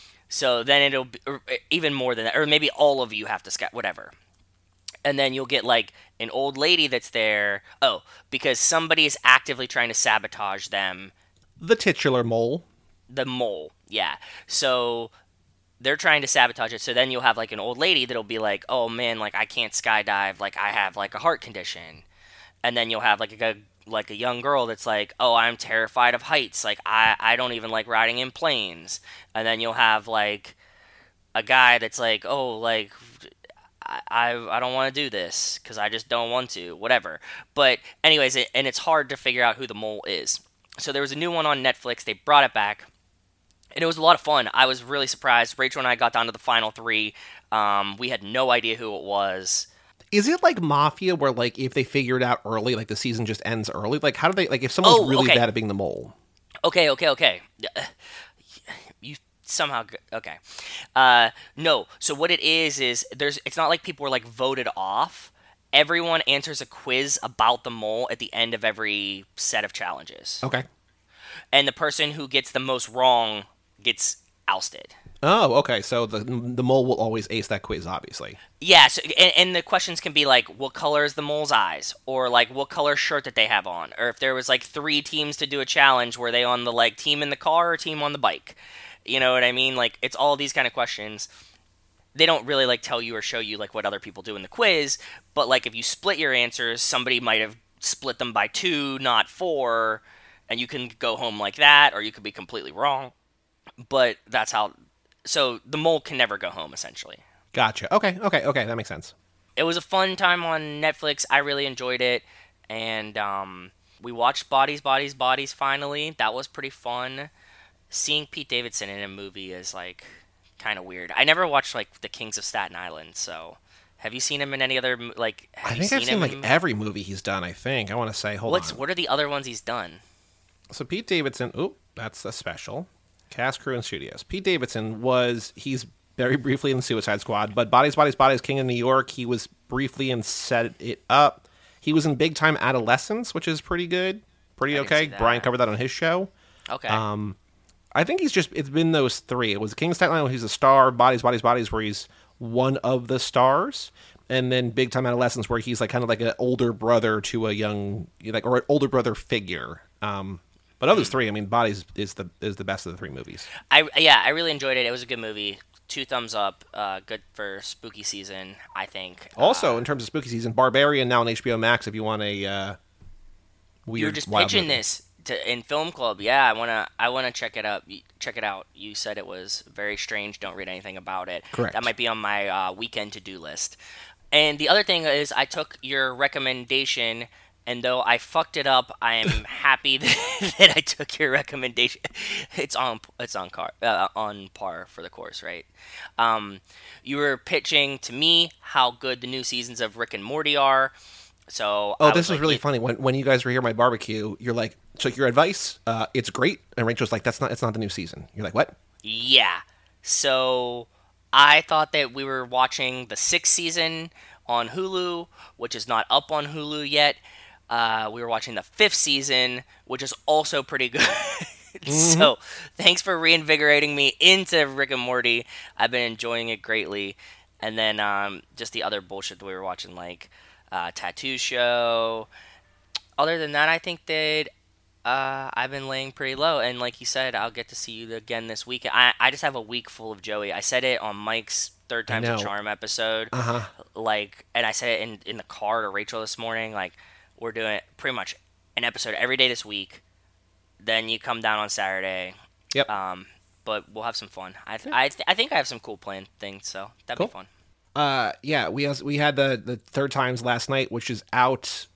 so then it'll be or even more than that, or maybe all of you have to sky, whatever. And then you'll get like an old lady that's there. Oh, because somebody is actively trying to sabotage them. The titular Mole. The mole, yeah. So they're trying to sabotage it. So then you'll have like an old lady that'll be like, "Oh man, like I can't skydive. Like I have like a heart condition." And then you'll have like a like a young girl that's like, "Oh, I'm terrified of heights. Like I I don't even like riding in planes." And then you'll have like a guy that's like, "Oh, like I, I, I don't want to do this because I just don't want to, whatever." But anyways, it, and it's hard to figure out who the mole is. So there was a new one on Netflix. They brought it back, and it was a lot of fun. I was really surprised. Rachel and I got down to the final three. Um, we had no idea who it was. Is it like Mafia where like if they figure it out early, like the season just ends early? Like how do they like if someone's Oh, really okay. bad at being the mole? Okay, okay, okay. You somehow g- okay. Uh, no. So what it is is there's. It's not like people were like voted off. Everyone answers a quiz about the mole at the end of every set of challenges, Okay. and the person who gets the most wrong gets ousted. Oh, okay. So the the mole will always ace that quiz, obviously. Yeah, so, and, and the questions can be like, what color is the mole's eyes? Or like, what color shirt that they have on? Or if there was like three teams to do a challenge, were they on the like team in the car or team on the bike? You know what I mean? Like, it's all these kind of questions. They don't really like tell you or show you like what other people do in the quiz, but like if you split your answers, somebody might have split them by two, not four, and you can go home like that, or you could be completely wrong. But that's how. So the mole can never go home, essentially. Gotcha. Okay. Okay. Okay. That makes sense. It was a fun time on Netflix. I really enjoyed it, and um, we watched Bodies, Bodies, Bodies. Finally, that was pretty fun. Seeing Pete Davidson in a movie is like kind of weird. I never watched like The Kings of Staten Island. So, have you seen him in any other like? Have I you think seen I've seen him like in- every movie he's done. I think I want to say. Hold What's on. what are the other ones he's done? So Pete Davidson. Oh, that's a special. Cast, crew, and studios. Pete Davidson was he's very briefly in the Suicide Squad, but Bodies, Bodies, Bodies, King of New York. He was briefly in Set It Up. He was in Big Time Adolescence, which is pretty good, pretty I didn't okay. see that. Brian covered that on his show. Okay. Um, I think he's just it's been those three. It was King of Staten Island, where he's a star. Bodies, Bodies, Bodies, where he's one of the stars, and then Big Time Adolescence, where he's like kind of like an older brother to a young like or an older brother figure. Um, but of those three, I mean, Bodies is the is the best of the three movies. I yeah, I really enjoyed it. It was a good movie. Two thumbs up. Uh, good for spooky season, I think. Also, uh, in terms of spooky season, Barbarian now on H B O Max. If you want a uh, weird, you were just wild pitching movie. this. To, in Film Club, yeah, I wanna I wanna check it up. Check it out. You said it was very strange. Don't read anything about it. That Correct. might be on my uh, weekend to do list. And the other thing is, I took your recommendation, and though I fucked it up, I am happy that, that I took your recommendation. It's on it's on car uh, on par for the course, right? Um, you were pitching to me how good the new seasons of Rick and Morty are. So Oh, I this was was like, really "You- funny. When when you guys were here at my barbecue, you're like, took your advice. Uh, it's great. And Rachel's like, that's not. It's not the new season. You're like, what? yeah. So I thought that we were watching the sixth season on Hulu, which is not up on Hulu yet. Uh, we were watching the fifth season, which is also pretty good. So thanks for reinvigorating me into Rick and Morty. I've been enjoying it greatly. And then um, just the other bullshit that we were watching, like uh, Tattoo Show. Other than that, I think that uh, I've been laying pretty low, and like you said, I'll get to see you again this week. I I just have a week full of Joey. I said it on Mike's third I time's a know. charm episode, Uh huh. like, and I said it in in the car to Rachel this morning. Like, we're doing pretty much an episode every day this week. Then you come down on Saturday, Yep. um, but we'll have some fun. I th- I, th- I think I have some cool planned things, so that'd Cool. be fun. Uh, yeah. We also, we had the the third times last night, which is out.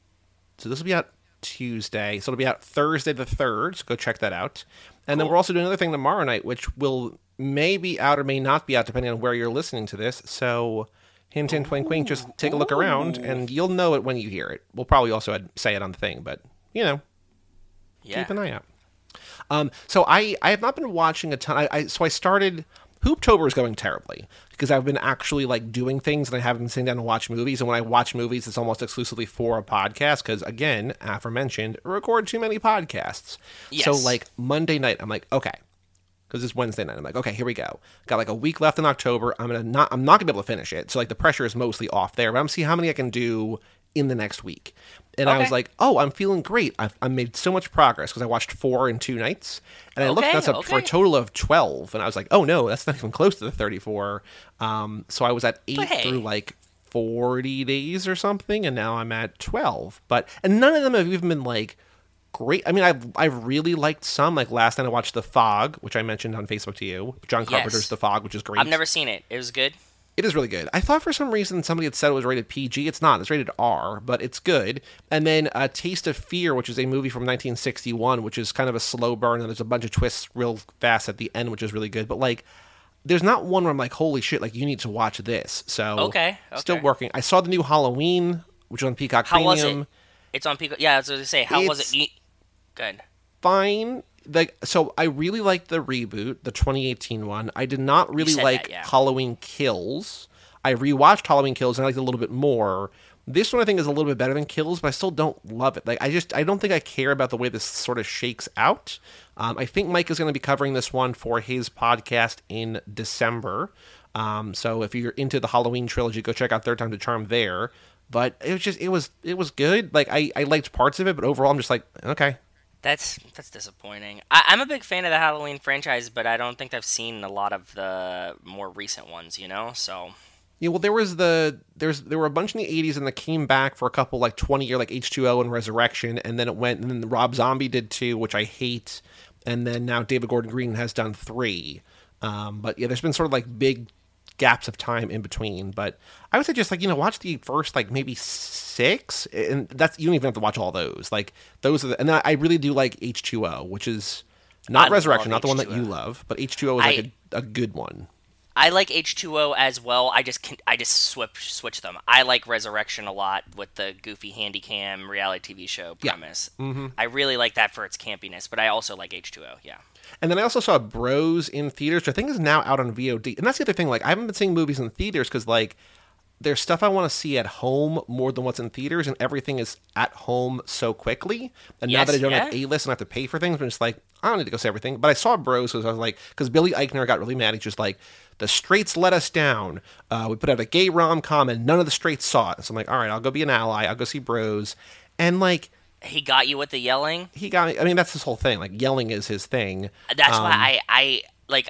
So this will be out Tuesday. So it'll be out Thursday the third. So go check that out. And then Cool. we're also doing another thing tomorrow night, which will may be out or may not be out depending on where you're listening to this. So hint, hint, wink, wink. Just take a look around, and you'll know it when you hear it. We'll probably also add, say it on the thing, but you know, Yeah. keep an eye out. Um, so I, I have not been watching a ton. I, I so I started Hooptober is going terribly because I've been actually like doing things and I haven't been sitting down to watch movies. And when I watch movies, it's almost exclusively for a podcast because again, aforementioned, record too many podcasts. So Yes. like Monday night, I'm like, okay, because it's Wednesday night. I'm like, okay, here we go. Got like a week left in October. I'm gonna not. I'm not gonna be able to finish it. So like the pressure is mostly off there. But I'm gonna see how many I can do in the next week. And I Okay. was like, oh, I'm feeling great. I've, I made so much progress because I watched four in two nights. And I looked, Okay, that's up for a okay. total of twelve. And I was like, oh no, that's not even close to the thirty-four. Um, so I was at eight hey. through like forty days or something. And now I'm at twelve. But, and none of them have even been like, great. I mean, I've I've really liked some. Like last night, I watched The Fog, which I mentioned on Facebook to you. John Carpenter's Yes. The Fog, which is great. I've never seen it. It was good. It is really good. I thought for some reason somebody had said it was rated P G. It's not. It's rated R, but it's good. And then uh, Taste of Fear, which is a movie from nineteen sixty-one, which is kind of a slow burn, and there's a bunch of twists real fast at the end, which is really good. But like, there's not one where I'm like, holy shit, like you need to watch this. So Okay, still okay. working. I saw the new Halloween, which is on Peacock How was Premium. it? It's on Pico. Yeah, I was going to say, how was It's- it? You... Good. Fine. Like, so I really liked the reboot, the twenty eighteen one. I did not really said like that, yeah. Halloween Kills. I rewatched Halloween Kills and I liked it a little bit more. This one I think is a little bit better than Kills, but I still don't love it. Like, I just I don't think I care about the way this sort of shakes out. Um, I think Mike is going to be covering this one for his podcast in December. Um, so if you're into the Halloween trilogy, go check out Third Time to Charm there. But it was just it was it was good. Like I, I liked parts of it, but overall I'm just like, okay. That's that's disappointing. I, I'm a big fan of the Halloween franchise, but I don't think I've seen a lot of the more recent ones, you know? So, Yeah, well, there was the there's there were a bunch in the eighties and that came back for a couple like twenty year like H two O and Resurrection, and then it went and then Rob Zombie did two, which I hate, and then now David Gordon Green has done three. Um, but yeah, there's been sort of like big gaps of time in between. But I would say just like you know watch the first like maybe six, and that's you don't even have to watch all those. Like those are the, and then I really do like H two O, which is not I Resurrection, love not the one that H two O. you love, but H two O is like I- a, a good one. I like H two O as well. I just can, I just switch switch them. I like Resurrection a lot with the goofy handy cam reality T V show Yeah. premise. Mm-hmm. I really like that for its campiness, but I also like H two O. Yeah. And then I also saw Bros in theaters, which I think is now out on V O D. And that's the other thing. Like, I haven't been seeing movies in theaters because, like, there's stuff I want to see at home more than what's in theaters, and everything is at home so quickly. And now Yes, that I don't yeah. have A-list and I have to pay for things, I'm just like, I don't need to go see everything. But I saw Bros because I was like, because Billy Eichner got really mad. He's just like, the straights let us down. Uh, we put out a gay rom-com and none of the straights saw it. So I'm like, all right, I'll go be an ally. I'll go see Bros. And, like, He got you with the yelling. he got me. I mean, that's his whole thing. Like, yelling is his thing. That's Um, why I I like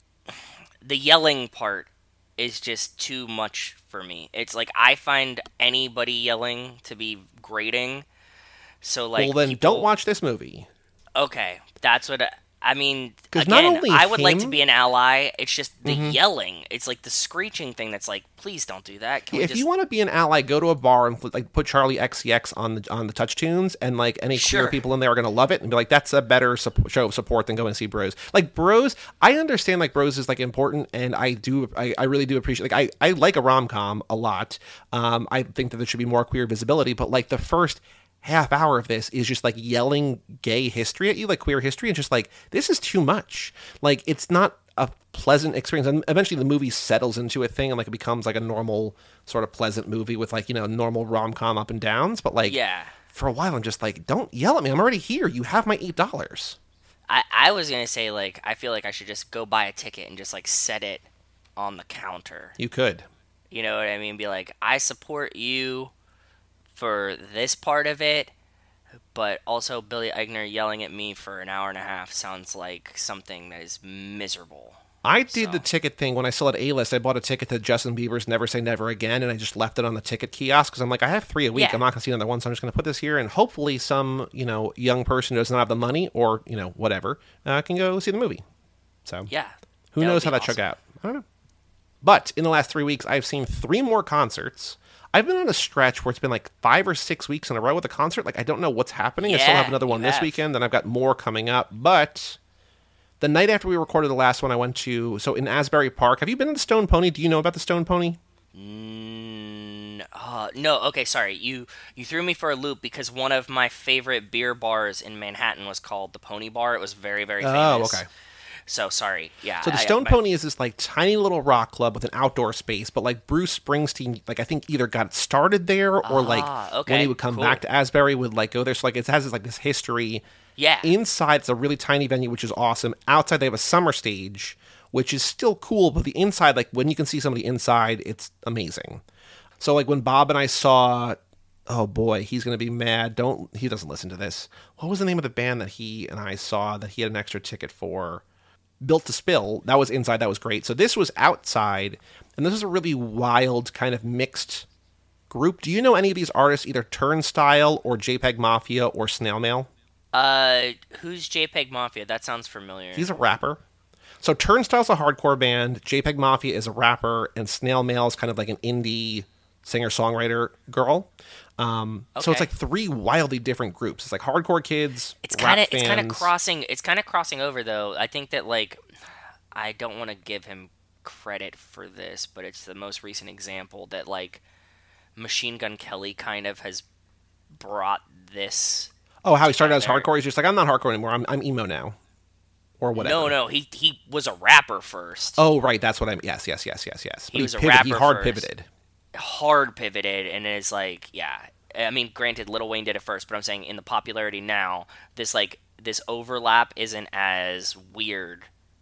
the yelling part is just too much for me. It's like I find anybody yelling to be grating. So like, well, then people, don't watch this movie. Okay, that's what I, I mean. 'Cause Again, not only I would like to him- be an ally. It's just the Mm-hmm. yelling. It's like the screeching thing. That's like, please don't do that. Can we If just... you want to be an ally, go to a bar and put, like put Charlie X C X on the on the touch tunes, and like any Sure. queer people in there are gonna love it and be like, that's a better sup- show of support than going to see Bros. Like Bros, I understand like Bros is like important, and I do I, I really do appreciate like I I like a rom com a lot. Um, I think that there should be more queer visibility, but like the first half hour of this is just like yelling gay history at you, like queer history, and just like this is too much. Like it's not a pleasant experience, and eventually the movie settles into a thing and like it becomes like a normal sort of pleasant movie with like, you know, normal rom-com up and downs. But like Yeah. for a while I'm just like, don't yell at me, I'm already here, you have my eight dollars. I, I was gonna say, like, I feel like I should just go buy a ticket and just like set it on the counter. You could. You know what I mean? Be like, I support you for this part of it, but also Billy Eichner yelling at me for an hour and a half sounds like something that is miserable. I did So- the ticket thing when I still had A-List. I bought a ticket to Justin Bieber's Never Say Never Again, and I just left it on the ticket kiosk because I'm like, I have three a week. Yeah. I'm not going to see another one, so I'm just going to put this here, and hopefully some, you know, young person who doesn't have the money or, you know, whatever, uh, can go see the movie. So Yeah. who That would knows be how that awesome. shook out? I don't know. But in the last three weeks, I've seen three more concerts. I've been on a stretch where it's been like five or six weeks in a row with a concert. Like, I don't know what's happening. I still Yeah, have another one you this have. weekend, and I've got more coming up. But the night after we recorded the last one, I went to, so in Asbury Park. Have you been to the Stone Pony? Do you know about the Stone Pony? Mm, uh, no, okay, sorry. You you threw me for a loop because one of my favorite beer bars in Manhattan was called the Pony Bar. It was very, very famous. Oh, okay. So sorry. Yeah. So the I- Stone my- Pony is this like tiny little rock club with an outdoor space, but like Bruce Springsteen, like I think either got started there or like Ah, when okay, he would come cool. back to Asbury would like go there. So like it has this like this history. Yeah. Inside, it's a really tiny venue, which is awesome. Outside, they have a summer stage, which is still cool, but the inside, like when you can see somebody inside, it's amazing. So like when Bob and I saw, oh boy, he's gonna be mad. Don't he doesn't listen to this. What was the name of the band that he and I saw that he had an extra ticket for? Built to Spill. That was inside. That was great. So this was outside, and this is a really wild kind of mixed group. Do you know any of these artists, either Turnstile or JPEG Mafia or Snail Mail? Uh, who's JPEG Mafia? That sounds familiar. He's a rapper. So Turnstile's a hardcore band, JPEG Mafia is a rapper, and Snail Mail is kind of like an indie singer-songwriter girl. Um, So it's Okay. like three wildly different groups. It's like hardcore kids, It's rap kind of it's kind of fans. crossing it's kind of crossing over though. I think that like I don't want to give him credit for this, but it's the most recent example that like Machine Gun Kelly kind of has brought this. Oh, how he started as together. hardcore? He's just like, I'm not hardcore anymore. I'm, I'm emo now. Or whatever. No, no, he he was a rapper first. Oh, right. That's what I'm. Yes, yes, yes, yes, yes. But He was a pivoted, He rapper hard first. pivoted. Hard pivoted and is like, yeah. I mean, granted, Lil Wayne did it first, but I'm saying in the popularity now, this like this overlap isn't as weird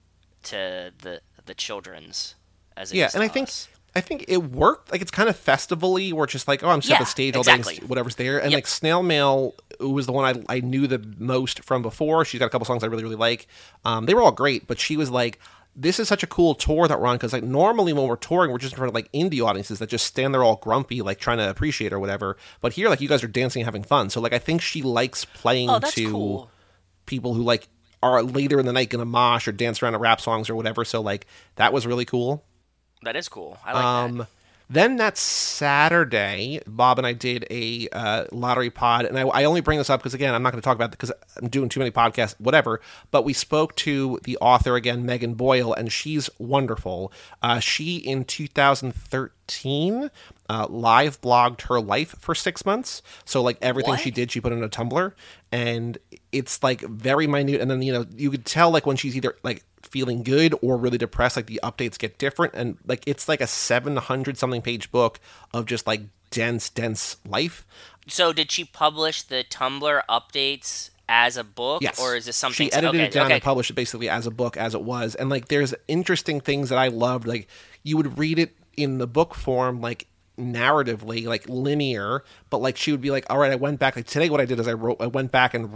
to the the children's as it Yeah, is and to I think us. I think it worked. Like it's kind of festival-y, where it's just like, oh, I'm just at Yeah, the stage all exactly. day, whatever's there. And Yep. like Snail Mail was the one I I knew the most from before. She's got a couple songs I really really like. Um, they were all great, but she was like, this is such a cool tour that we're on, because like normally when we're touring, we're just in front of like indie audiences that just stand there all grumpy, like trying to appreciate or whatever. But here, like you guys are dancing and having fun. So like I think she likes playing Oh, that's to cool. people who like are later in the night gonna mosh or dance around to rap songs or whatever. So like that was really cool. That is cool. I like Um, that. Then that Saturday, Bob and I did a uh, lottery pod, and I, I only bring this up because again, I'm not going to talk about it because I'm doing too many podcasts, whatever. But we spoke to the author again, Megan Boyle, and she's wonderful. Uh, she in two thousand thirteen uh, live blogged her life for six months. So like everything What? she did, she put in a Tumblr, and it's like very minute. And then you know you could tell like when she's either like feeling good or really depressed, like the updates get different, and like it's like a seven hundred something page book of just like dense dense life. So did she publish the Tumblr updates as a book, Yes. or is this something? She edited okay, it down okay. and published it basically as a book as it was. And like there's interesting things that I loved. Like you would read it in the book form, like narratively, like linear, but like she would be like, all right, I went back, like today what I did is I wrote I went back and wrote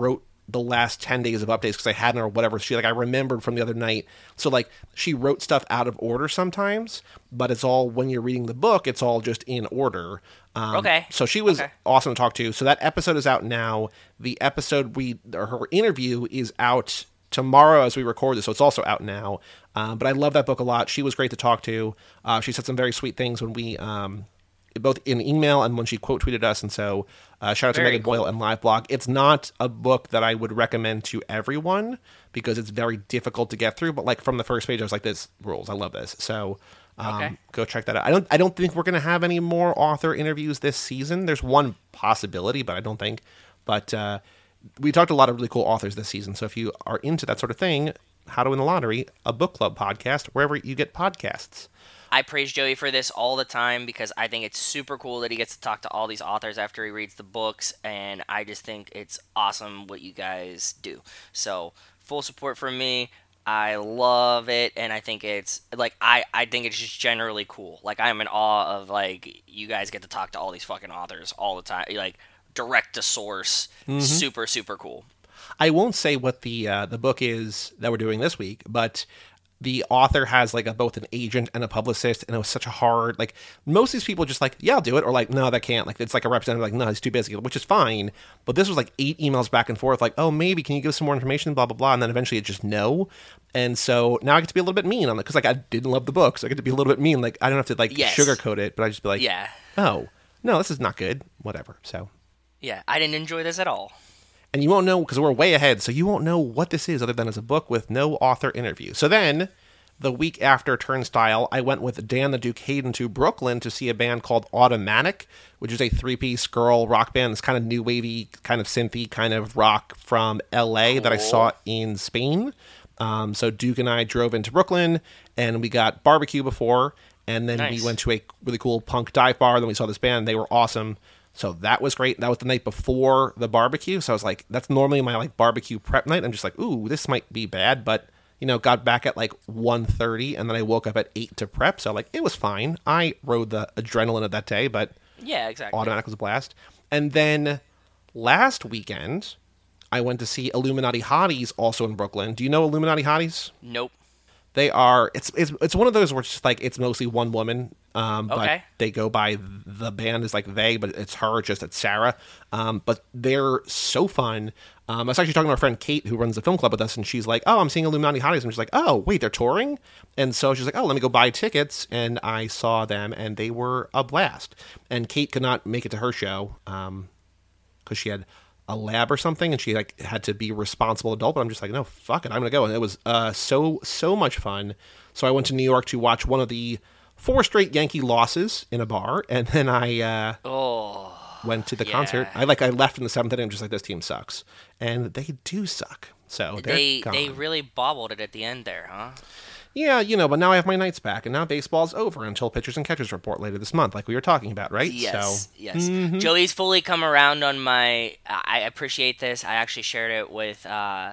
the last ten days of updates because I hadn't or whatever. She like I remembered from the other night. So like she wrote stuff out of order sometimes, but it's all when you're reading the book, it's all just in order. Um, okay. So she was okay. awesome to talk to. So that episode is out now. The episode we or her interview is out tomorrow as we record this, so it's also out now. Um, but I love that book a lot. She was great to talk to. Uh, she said some very sweet things when we, um, both in email and when she quote tweeted us. And so uh, shout out to Very Megan cool. Boyle and Live Blog. It's not a book that I would recommend to everyone because it's very difficult to get through. But like from the first page, I was like, this rules. I love this. So um, Okay. go check that out. I don't. I don't think we're going to have any more author interviews this season. There's one possibility, but I don't think. But uh, we talked to a lot of really cool authors this season. So if you are into that sort of thing, How to Win the Lottery, a book club podcast, wherever you get podcasts. I praise Joey for this all the time because I think it's super cool that he gets to talk to all these authors after he reads the books, and I just think it's awesome what you guys do. So full support from me. I love it, and I think it's like I, I think it's just generally cool. Like I'm in awe of like you guys get to talk to all these fucking authors all the time, like direct to source. Mm-hmm. Super super cool. I won't say what the uh, the book is that we're doing this week, but the author has like a, both an agent and a publicist, and it was such a hard, like most of these people just like, yeah, I'll do it, or like, no, that can't. Like it's like a representative, like, no, he's too busy, which is fine. But this was like eight emails back and forth, like, oh, maybe can you give us some more information, blah blah blah, and then eventually it's just no. And so now I get to be a little bit mean on it because like I didn't love the book, so I get to be a little bit mean. Like I don't have to like Yes. sugarcoat it, but I just be like, Yeah. oh, no, this is not good, whatever. So. Yeah, I didn't enjoy this at all. And you won't know because we're way ahead, so you won't know what this is other than as a book with no author interview. So then, the week after Turnstile, I went with Dan the Duke Hayden to Brooklyn to see a band called Automatic, which is a three-piece girl rock band. It's kind of new wavy, kind of synthy, kind of rock from L A Cool. that I saw in Spain. Um, so Duke and I drove into Brooklyn, and we got barbecue before, and then Nice. we went to a really cool punk dive bar. Then we saw this band. They were awesome. So that was great. That was the night before the barbecue. So I was like, that's normally my like barbecue prep night. I'm just like, ooh, this might be bad. But, you know, got back at like one thirty and then I woke up at eight to prep. So like, it was fine. I rode the adrenaline of that day, but Yeah, exactly. Automatic was a blast. And then last weekend, I went to see Illuminati Hotties also in Brooklyn. Do you know Illuminati Hotties? Nope. They are, it's it's it's one of those where it's just like, it's mostly one woman, um, but Okay. they go by, the band is like they, but it's her, just it's Sarah. Um, but they're so fun. Um, I was actually talking to our friend Kate, who runs the film club with us, and she's like, oh, I'm seeing Illuminati Hotties. And she's like, oh, wait, they're touring? And so she's like, oh, let me go buy tickets. And I saw them, and they were a blast. And Kate could not make it to her show um, because she had a lab or something, and she like had to be a responsible adult. But I'm just like, no, fuck it, I'm gonna go. And it was uh, so so much fun. So I went to New York to watch one of the four straight Yankee losses in a bar, and then I uh, Oh. went to the yeah. concert. I like I left in the seventh inning, just like this team sucks, and they do suck. So they're They gone. they really bobbled it at the end there, huh? Yeah, you know, but now I have my nights back, and now baseball's over until pitchers and catchers report later this month, like we were talking about, right? Yes, So, yes. Mhm. Joey's fully come around on my. I appreciate this. I actually shared it with uh,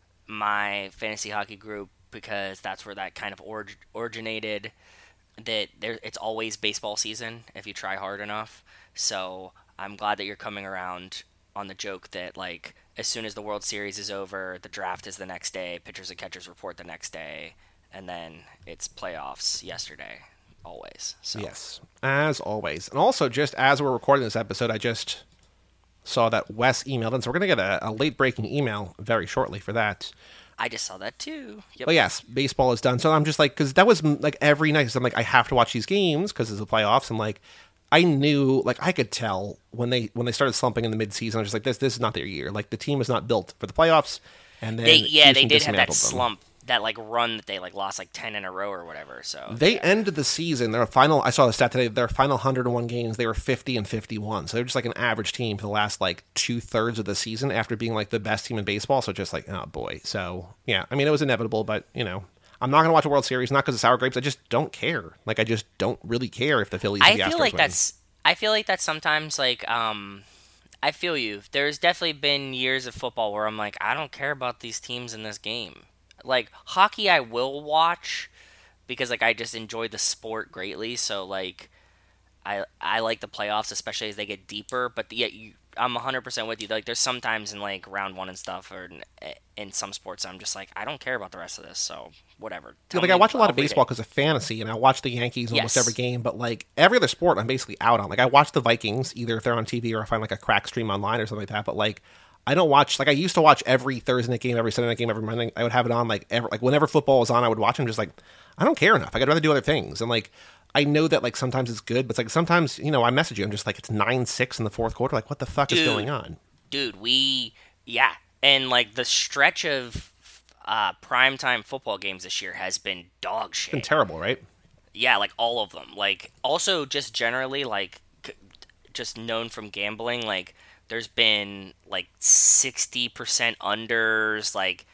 my fantasy hockey group because that's where that kind of orig- originated. That there, it's always baseball season if you try hard enough. So I'm glad that you're coming around on the joke that like as soon as the World Series is over, the draft is the next day, pitchers and catchers report the next day, and then it's playoffs yesterday. Always. So. Yes, as always. And also, just as we're recording this episode, I just saw that Wes emailed in, so we're going to get a, a late-breaking email very shortly for that. I just saw that too. Yep. But yes, baseball is done. So I'm just like, because that was mm, like every night. So I'm like, I have to watch these games because it's the playoffs. And like, I knew, like, I could tell when they when they started slumping in the midseason. I was just like, this this is not their year. Like, the team is not built for the playoffs. And then They, yeah, they Houston did have that dismantled them. slump, that like run that they like lost like ten in a row or whatever. So They ended the season, their final, I saw the stat today, their final one hundred one games, they were fifty and fifty-one. So they're just like an average team for the last like two thirds of the season after being like the best team in baseball. So just like, oh boy. So yeah, I mean, it was inevitable, but you know, I'm not going to watch a World Series, not because of sour grapes. I just don't care. Like, I just don't really care if the Phillies or I the feel Astros like win. that's I feel like that's sometimes like um I feel you. There's definitely been years of football where I'm like, I don't care about these teams in this game. Like hockey I will watch because like I just enjoy the sport greatly, so like I I like the playoffs especially as they get deeper, but the, yeah, you I'm one hundred percent with you. Like, there's sometimes in like round one and stuff, or in, in some sports, I'm just like, I don't care about the rest of this. So whatever. Yeah, Tell like me, I watch a lot I'll of read baseball it. because of fantasy, and I watch the Yankees almost Yes. every game. But like every other sport, I'm basically out on. Like I watch the Vikings either if they're on T V or I find like a crack stream online or something like that. But like I don't watch. Like I used to watch every Thursday night game, every Sunday night game, every Monday. I would have it on like ever. Like whenever football was on, I would watch them. Just like I don't care enough. Like, I'd rather do other things. And like I know that like sometimes it's good, but it's like sometimes you know I message you. I'm just like it's nine six in the fourth quarter. Like what the fuck is Dude. going on? Dude, we yeah, and like the stretch of uh, primetime football games this year has been dog shit. It's been terrible, right? Yeah, like all of them. Like also just generally like c- just known from gambling, like there's been like sixty percent unders, like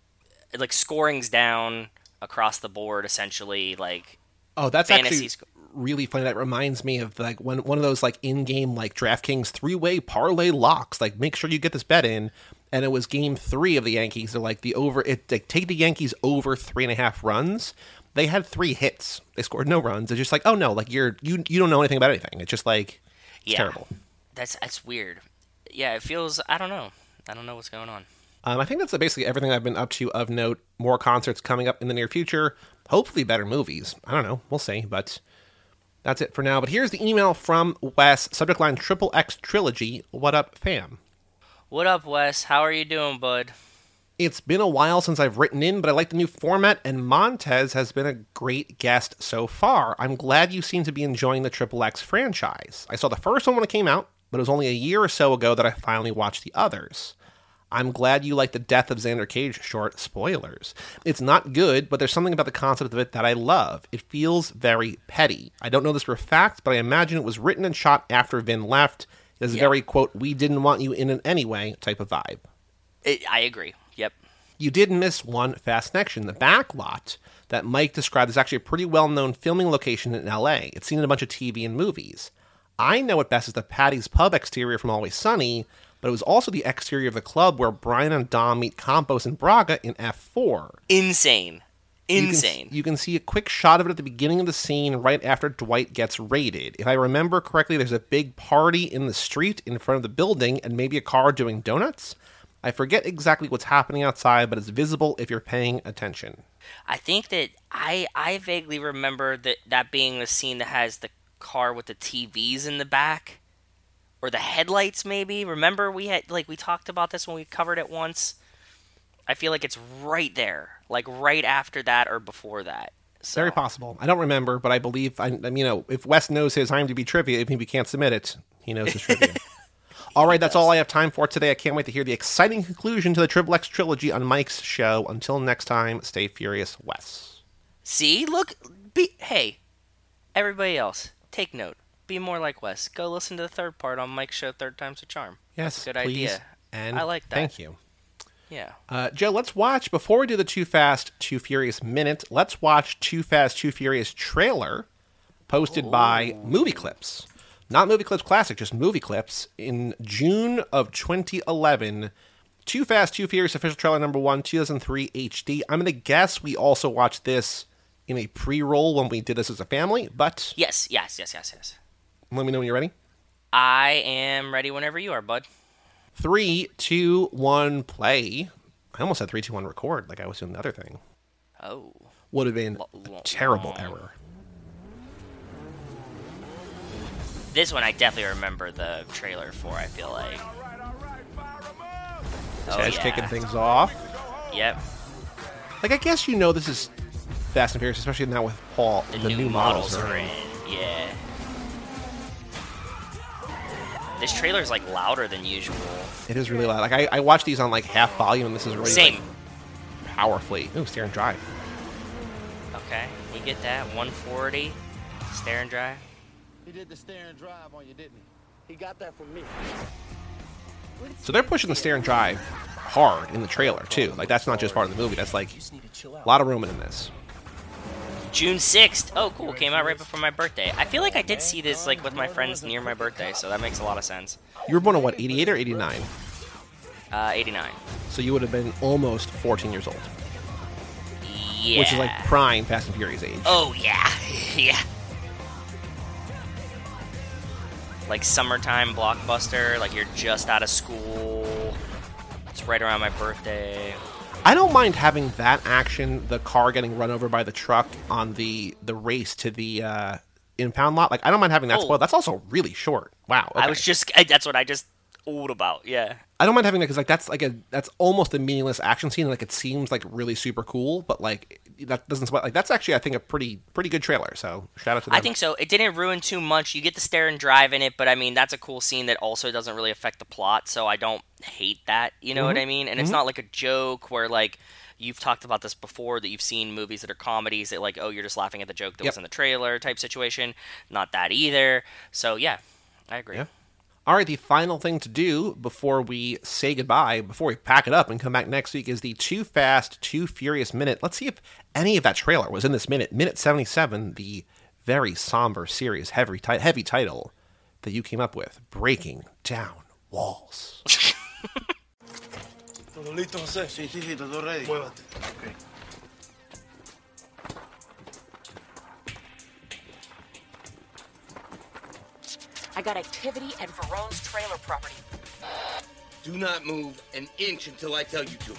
like scoring's down across the board essentially, like Oh, that's fantasy actually sc- really funny. That reminds me of like one one of those like in-game like DraftKings three-way parlay locks. Like make sure you get this bet in. And it was game three of the Yankees. They're like the over it like take the Yankees over three and a half runs. They had three hits. They scored no runs. It's just like, oh no, like you're you you don't know anything about anything. It's just like it's yeah. terrible. That's that's weird. Yeah, it feels I don't know. I don't know what's going on. Um, I think that's basically everything I've been up to of note. More concerts coming up in the near future. Hopefully better movies. I don't know. We'll see. But that's it for now. But here's the email from Wes. Subject line Triple X Trilogy. What up, fam? What up, Wes? How are you doing, bud? It's been a while since I've written in, but I like the new format, and Montez has been a great guest so far. I'm glad you seem to be enjoying the Triple X franchise. I saw the first one when it came out, but it was only a year or so ago that I finally watched the others. I'm glad you like the Death of Xander Cage short. Spoilers. It's not good, but there's something about the concept of it that I love. It feels very petty. I don't know this for a fact, but I imagine it was written and shot after Vin left. It is a Yeah. very, quote, we didn't want you in it anyway type of vibe. It, I agree. Yep. You did miss one fast connection. The back lot that Mike described is actually a pretty well-known filming location in L A. It's seen in a bunch of T V and movies. I know it best as the Patty's Pub exterior from Always Sunny, but it was also the exterior of the club where Brian and Dom meet Campos and Braga in F four. Insane. You can- Insane. You can, see a quick shot of it at the beginning of the scene right after Dwight gets raided. If I remember correctly, there's a big party in the street in front of the building and maybe a car doing donuts. I forget exactly what's happening outside, but it's visible if you're paying attention. I think that I I vaguely remember that that being the scene that has the car with the T Vs in the back, or the headlights maybe. Remember we had like we talked about this when we covered it once. I feel like it's right there, like right after that or before that. So. Very possible. I don't remember, but I believe, I, I mean, you know, if Wes knows his IMDb trivia, if he can't submit it, he knows his trivia. All right, that's all I have time for today. I can't wait to hear the exciting conclusion to the Triple X trilogy on Mike's show. Until next time, stay furious, Wes. See, look, be hey, everybody else, take note. Be more like Wes. Go listen to the third part on Mike's show, Third Time's a Charm. Yes, That's a good please, idea. and I like that. thank you. Yeah. Uh, Joe, let's watch, before we do the Too Fast, Too Furious minute, let's watch Too Fast, Too Furious trailer posted Ooh. by Movie Clips. Not Movie Clips Classic, just Movie Clips. In June of twenty eleven, Too Fast, Too Furious official trailer number one, two thousand three H D. I'm going to guess we also watched this in a pre-roll when we did this as a family, but Yes, yes, yes, yes, yes. let me know when you're ready. I am ready whenever you are, bud. Three, two, one, play. I almost said three, two, one, record, like I was doing the other thing. Oh. Would have been L- a l- terrible long. error. This one I definitely remember the trailer for, I feel like. Oh, Ted's yeah. kicking things off. Yep. Like, I guess you know this is Fast and Furious, especially now with Paul. The, The, new, new, models, models are in. Yeah. This trailer's like louder than usual. It is really loud. Like, I, I watch these on like half volume, and this is really Same. like, powerfully. Ooh, steer and drive. Okay, you get that. one forty. Stare and drive. He did the stare and drive on you, didn't he? He got that from me. So they're pushing the steer and drive hard in the trailer too. Like, that's not just part of the movie. That's like a lot of room in this. June sixth. Oh, cool. Came out right before my birthday. I feel like I did see this like with my friends near my birthday, so that makes a lot of sense. You were born in what, eighty-eight or eighty-nine? Uh, eighty-nine. So you would have been almost fourteen years old, Yeah. which is like prime Fast and Furious age. Oh, yeah. yeah. like summertime blockbuster. Like you're just out of school. It's right around my birthday. I don't mind having that action, the car getting run over by the truck on the the race to the uh, impound lot. Like I don't mind having that Oh. spoiled. That's also really short. Wow. I okay. was just I, that's what I just old about. Yeah. I don't mind having that because like that's like a that's almost a meaningless action scene. Like it seems like really super cool, but like that doesn't spoil. Like that's actually I think a pretty pretty good trailer. So shout out to them. I think so. It didn't ruin too much. You get to stare and drive in it, but I mean that's a cool scene that also doesn't really affect the plot. So I don't hate that. You know Mm-hmm. what I mean? And it's not like a joke where like you've talked about this before that you've seen movies that are comedies that like oh you're just laughing at the joke that Yep. was in the trailer type situation. Not that either. So yeah, I agree. Yeah. All right, the final thing to do before we say goodbye, before we pack it up and come back next week, is the Too Fast, Too Furious minute. Let's see if any of that trailer was in this minute. Minute seventy-seven, the very somber, serious, heavy, ti- heavy title that you came up with, Breaking Down Walls. ¿Todo listo, José? Sí, sí, sí, todo ready. Muévate. I got activity at Verone's trailer property. Do not move an inch until I tell you to.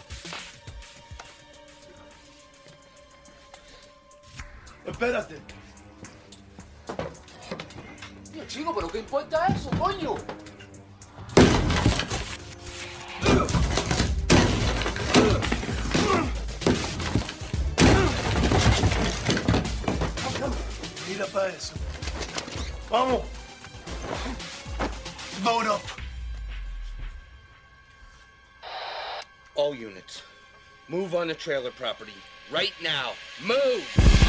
Espérate. Chico, pero ¿qué importa eso, coño? Mira para eso. Vamos. Load up. All units, move on the trailer property. Right now. Move!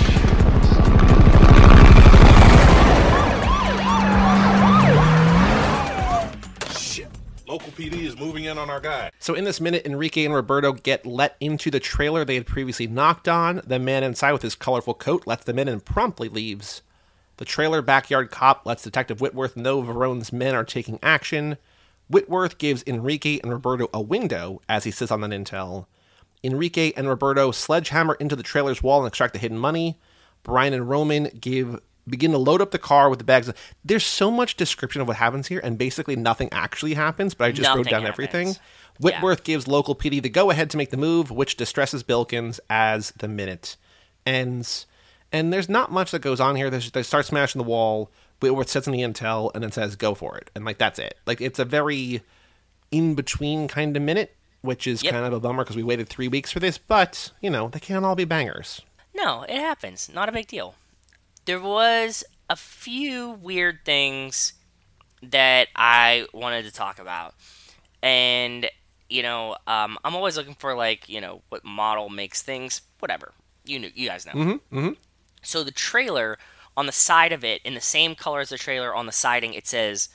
Shit. Local P D is moving in on our guy. So in this minute, Enrique and Roberto get let into the trailer they had previously knocked on. The man inside with his colorful coat lets them in and promptly leaves. The trailer backyard cop lets Detective Whitworth know Verone's men are taking action. Whitworth gives Enrique and Roberto a window as he sits on an intel. Enrique and Roberto sledgehammer into the trailer's wall and extract the hidden money. Brian and Roman give begin to load up the car with the bags. There's so much description of what happens here, and basically nothing actually happens, but I just Nothing wrote down happens. everything. Whitworth gives local P D the go-ahead to make the move, which distresses Bilkins as the minute ends. And there's not much that goes on here. There's, they start smashing the wall. Whitworth sits in the intel and then says, go for it. And, like, that's it. Like, it's a very in-between kind of minute, which is Yep. kind of a bummer because we waited three weeks for this. But, you know, they can't all be bangers. No, it happens. Not a big deal. There was a few weird things that I wanted to talk about. And, you know, um, I'm always looking for, like, you know, what model makes things, whatever. You knew, you guys know. Mm-hmm, mm-hmm. So the trailer, on the side of it, in the same color as the trailer on the siding, it says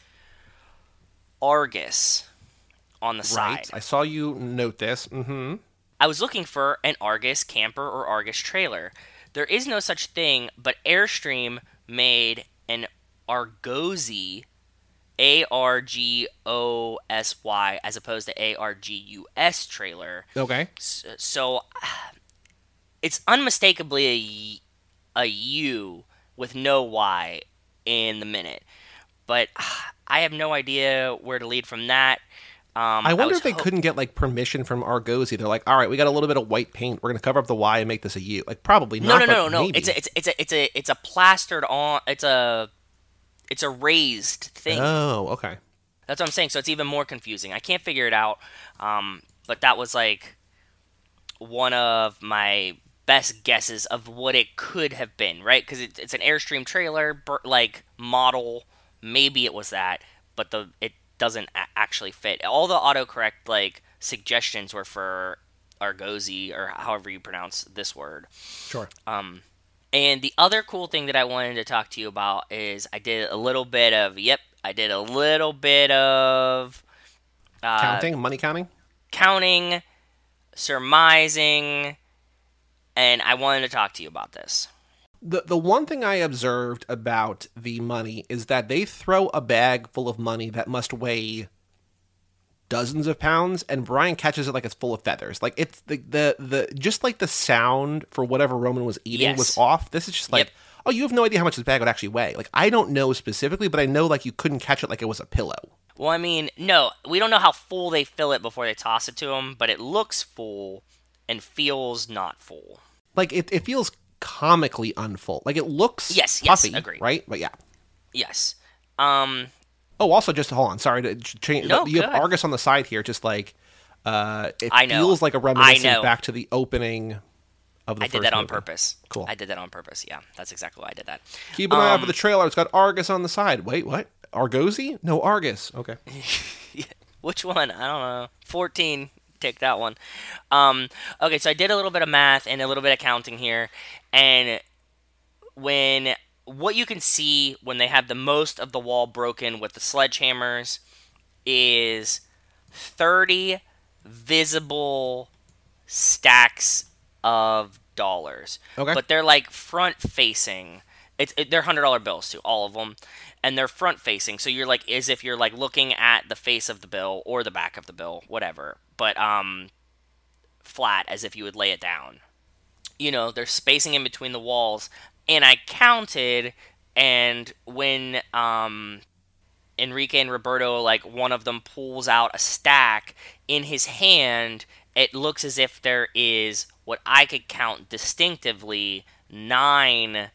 Argus on the side. Right. I saw you note this. Mm-hmm. I was looking for an Argus camper or Argus trailer. There is no such thing, but Airstream made an Argosy, A R G O S Y, as opposed to A R G U S trailer. Okay. So, so it's unmistakably a, a U with no Y in the minute. But I have no idea where to lead from that. Um, I wonder was if they ho- couldn't get, like, permission from Argosy. They're like, all right, we got a little bit of white paint. We're going to cover up the Y and make this a U. Like, probably No, not, no, no, but no, no. maybe. It's a, it's it's a, it's a, it's a plastered on. It's a, it's a raised thing. Oh, okay. That's what I'm saying. So it's even more confusing. I can't figure it out. Um, but that was like one of my best guesses of what it could have been, right? Because it, it's an Airstream trailer, bur- like model. Maybe it was that, but the it doesn't a- actually fit. All the autocorrect like suggestions were for Argosy or however you pronounce this word. Sure. Um, and the other cool thing that I wanted to talk to you about is I did a little bit of, yep, I did a little bit of uh, Counting? Money counting? counting, surmising, and I wanted to talk to you about this. The the one thing I observed about the money is that they throw a bag full of money that must weigh dozens of pounds, and Brian catches it like it's full of feathers. Like it's the the, the just like the sound for whatever Roman was eating Yes. was off. This is just like Yep. Oh, you have no idea how much this bag would actually weigh. Like, I don't know specifically, but I know, like, you couldn't catch it like it was a pillow. Well, I mean, no, we don't know how full they fill it before they toss it to him, but it looks full and feels not full. Like, it, it feels comically unfull. Like, it looks Yes, yes, puffy, agreed. right? But yeah. Yes. Um, Oh, also, just hold on. Sorry to change. No, you have good. Argus on the side here, just like uh, it I know. feels like a I reminiscence know. back to the opening of the I first did that on movie. purpose. Cool. I did that on purpose. Yeah, that's exactly why I did that. Keep an eye out for Um, the trailer. It's got Argus on the side. Wait, what? Argosy? No, Argus. Okay. Which one? I don't know. fourteen. Take that one. Um, okay, so I did a little bit of math and a little bit of counting here. And when what you can see when they have the most of the wall broken with the sledgehammers is thirty visible stacks of dollars. Okay. But they're like front facing. It's it, they're hundred dollar bills too, all of them, and they're front facing. So you're like as if you're like looking at the face of the bill or the back of the bill, whatever. But um, flat as if you would lay it down. You know, there's spacing in between the walls, and I counted, and when um. Enrique and Roberto, like one of them pulls out a stack in his hand, it looks as if there is what I could count distinctively nine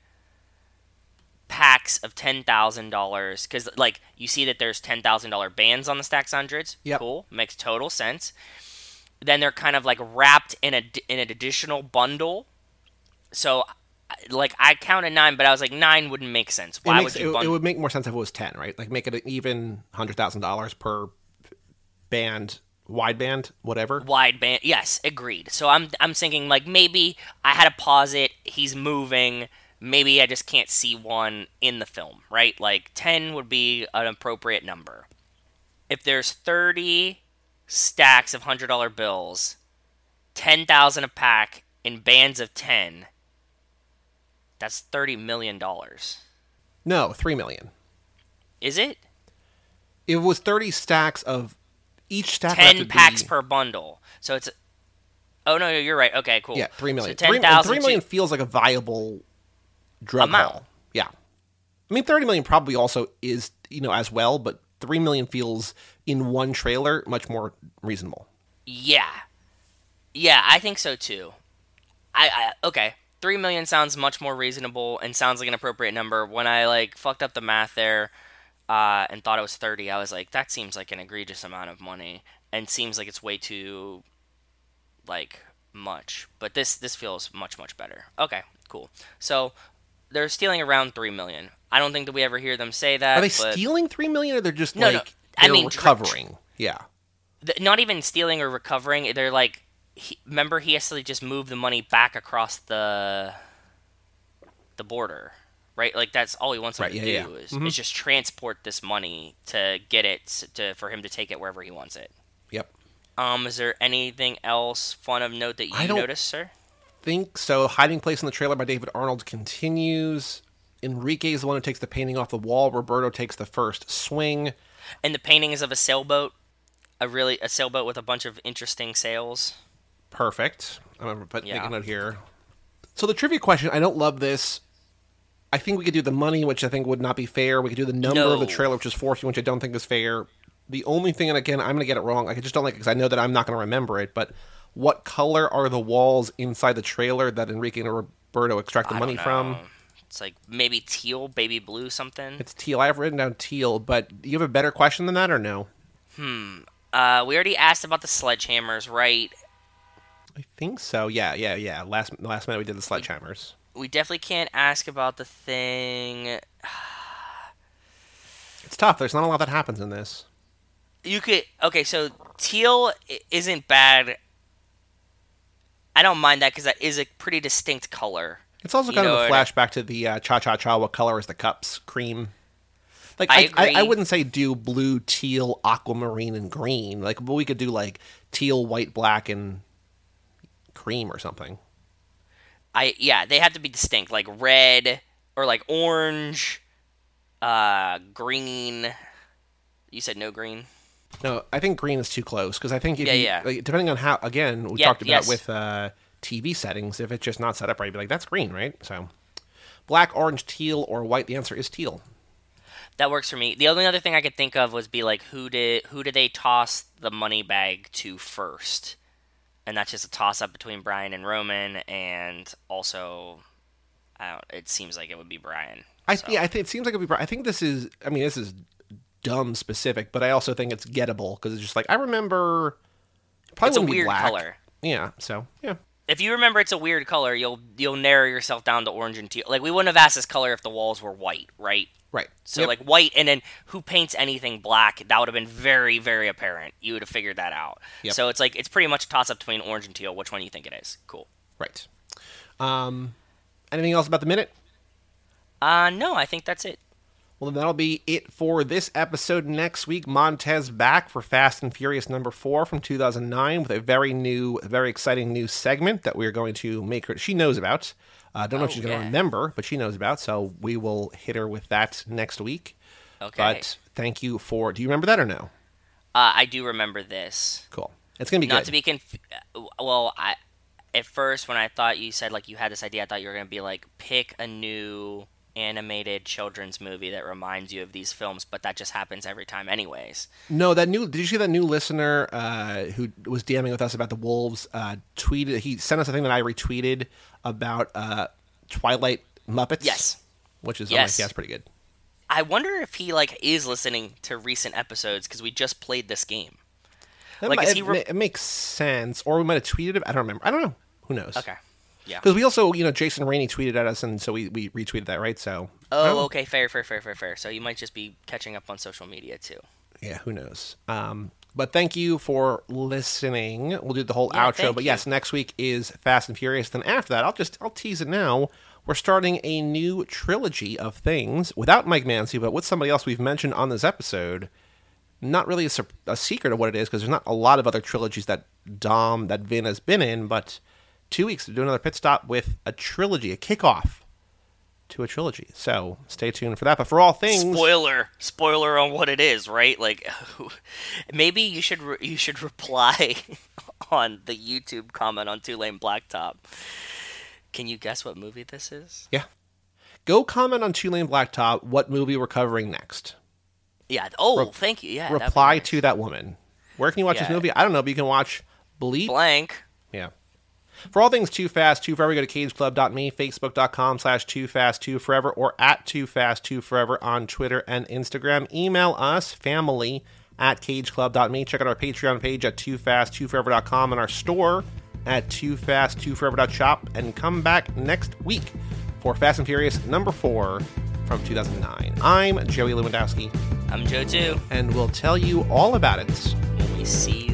packs of ten thousand dollars. Because, like, you see that there's ten thousand dollars bands on the Stacks Hundreds. Yep. Cool. Makes total sense. Then they're kind of like wrapped in a in an additional bundle. So, like, I counted nine, but I was like, nine wouldn't make sense. It, Why makes, would you it, bundle? it would make more sense if it was ten, right? Like, make it an even one hundred thousand dollars per band, wideband, whatever. Wide band, yes, agreed. So I'm I'm thinking like maybe I had to pause it. He's moving. Maybe I just can't see one in the film, right? Like ten would be an appropriate number. If there's thirty stacks of hundred dollar bills, ten thousand a pack in bands of ten. That's thirty million dollars. No, three million. Is it? It was thirty stacks of each stack. would have Ten to packs be, per bundle. So it's. Oh no, no, you're right. Okay, cool. Yeah, three million. So three, ten thousand. three million feels like a viable drug Amount. haul. Yeah, I mean, thirty million probably also is, you know, as well, but three million feels in one trailer much more reasonable. Yeah, yeah, I think so too. I, I okay. Three million sounds much more reasonable and sounds like an appropriate number. When I like fucked up the math there uh, and thought it was thirty, I was like, that seems like an egregious amount of money and seems like it's way too like much. But this this feels much much better. Okay, cool. So they're stealing around three million. I don't think that we ever hear them say that. Are they but stealing three million, or they're just No, no, like I they're mean, dr- recovering? Yeah. th- not even stealing or recovering. They're like. He, remember, he has to just move the money back across the the border, right? Like that's all he wants him Right, to yeah, do yeah. is, Mhm. is just transport this money to get it to for him to take it wherever he wants it. Yep. Um, is there anything else fun of note that you I don't- noticed, sir? Think so. Hiding place in the trailer by David Arnold continues. Enrique is the one who takes the painting off the wall. Roberto takes the first swing. And the painting is of a sailboat, a really a sailboat with a bunch of interesting sails. Perfect. I'm gonna put Yeah. make a note here. So the trivia question, I don't love this. I think we could do the money, which I think would not be fair. We could do the number of the No. trailer, which is fourteen, which I don't think is fair. The only thing, and again, I'm going to get it wrong. I just don't like it because I know that I'm not going to remember it. But what color are the walls inside the trailer that Enrique and Roberto extract the I money don't from? know. It's like maybe teal, baby blue, something. It's teal. I have written down teal, but do you have a better question than that or no? Uh, we already asked about the sledgehammers, right? I think so. Yeah, yeah, yeah. Last last minute we did the sledgehammers. We definitely can't ask about the thing. It's tough. There's not a lot that happens in this. You could okay, so teal i- isn't bad. I don't mind that because that is a pretty distinct color. It's also You kind of know a what I- flashback to the uh, Cha Cha Cha. What color is the cups? Cream. Like I I, I, agree. I wouldn't say do blue, teal, aquamarine, and green. Like, but we could do like teal, white, black, and cream or something. I yeah, they have to be distinct, like red or like orange, uh, green. You said no green. No, I think green is too close because I think if Yeah, you, yeah. like, depending on how, again, we Yeah, talked about yes. with uh, T V settings, if it's just not set up right, you'd be like, that's green, right? So, black, orange, teal, or white, the answer is teal. That works for me. The only other thing I could think of was be like, who did who did they toss the money bag to first? And that's just a toss-up between Brian and Roman, and also, I don't, it seems like it would be Brian. I so. yeah, I think it seems like it would be Brian. I think this is, I mean, this is dumb specific, but I also think it's gettable, because it's just like, I remember, probably It's a wouldn't be weird black. color. Yeah, so, yeah. If you remember it's a weird color, you'll you'll narrow yourself down to orange and teal. Like, we wouldn't have asked this color if the walls were white, right? Right. So, Yep. like, white, and then who paints anything black? That would have been very, very apparent. You would have figured that out. Yep. So, it's like, it's pretty much a toss-up between orange and teal. Which one do you think it is? Cool. Right. Um, anything else about the minute? Uh, no, I think that's it. Well, then that'll be it for this episode. Next week, Montez back for Fast and Furious number four from two thousand nine with a very new, very exciting new segment that we're going to make her, she knows about. I uh, don't know oh, if she's going to yeah. remember, but she knows about, so we will hit her with that next week. Okay. But thank you for, do you remember that or no? Uh, I do remember this. Cool. It's going to be Not good. to be conf- well, I at first when I thought you said like you had this idea, I thought you were going to be like pick a new animated children's movie that reminds you of these films, but that just happens every time anyways. No, that new, did you see that new listener uh, who was DMing with us about the Wolves uh, tweeted, he sent us a thing that I retweeted about uh, Twilight Muppets. Yes. Which is, Yes. I'm like, yeah, it's pretty good. I wonder if he like is listening to recent episodes because we just played this game. That Like, might- is it, he re- ma- it makes sense. Or we might have tweeted it. I don't remember. I don't know. Who knows? Okay. Yeah. Because we also, you know, Jason Rainey tweeted at us, and so we, we retweeted that, right? So. I don't Oh, know. okay. Fair, fair, fair, fair, fair. So you might just be catching up on social media too. Yeah, who knows? Um, but thank you for listening. We'll do the whole Yeah, outro. thank But you. yes, next week is Fast and Furious. Then after that, I'll just I'll tease it now. We're starting a new trilogy of things without Mike Mancy, but with somebody else we've mentioned on this episode. Not really a, sur- a secret of what it is, because there's not a lot of other trilogies that Dom, that Vin has been in, but two weeks to do another pit stop with a trilogy, a kickoff to a trilogy. So stay tuned for that. But for all things, Spoiler, spoiler on what it is, right? Like, maybe you should re- you should reply on the YouTube comment on Two Lane Blacktop. Can you guess what movie this is? yeah, go comment on Two Lane Blacktop what movie we're covering next. Yeah. Oh, Re- thank you. Yeah. that'd be Reply nice. to that woman. Where can you watch this Yeah. movie? I don't know, but you can watch Bleep. Blank. Yeah. For all things Too Fast, Too Forever, go to cage club dot me, facebook.com slash Too Fast, Too Forever, or at Too Fast, Too Forever on Twitter and Instagram. Email us, family at cage club dot me. Check out our Patreon page at too fast too forever dot com and our store at too fast too forever dot shop. And come back next week for Fast and Furious number four from two thousand nine. I'm Joey Lewandowski, I'm Joe too. and we'll tell you all about it When we see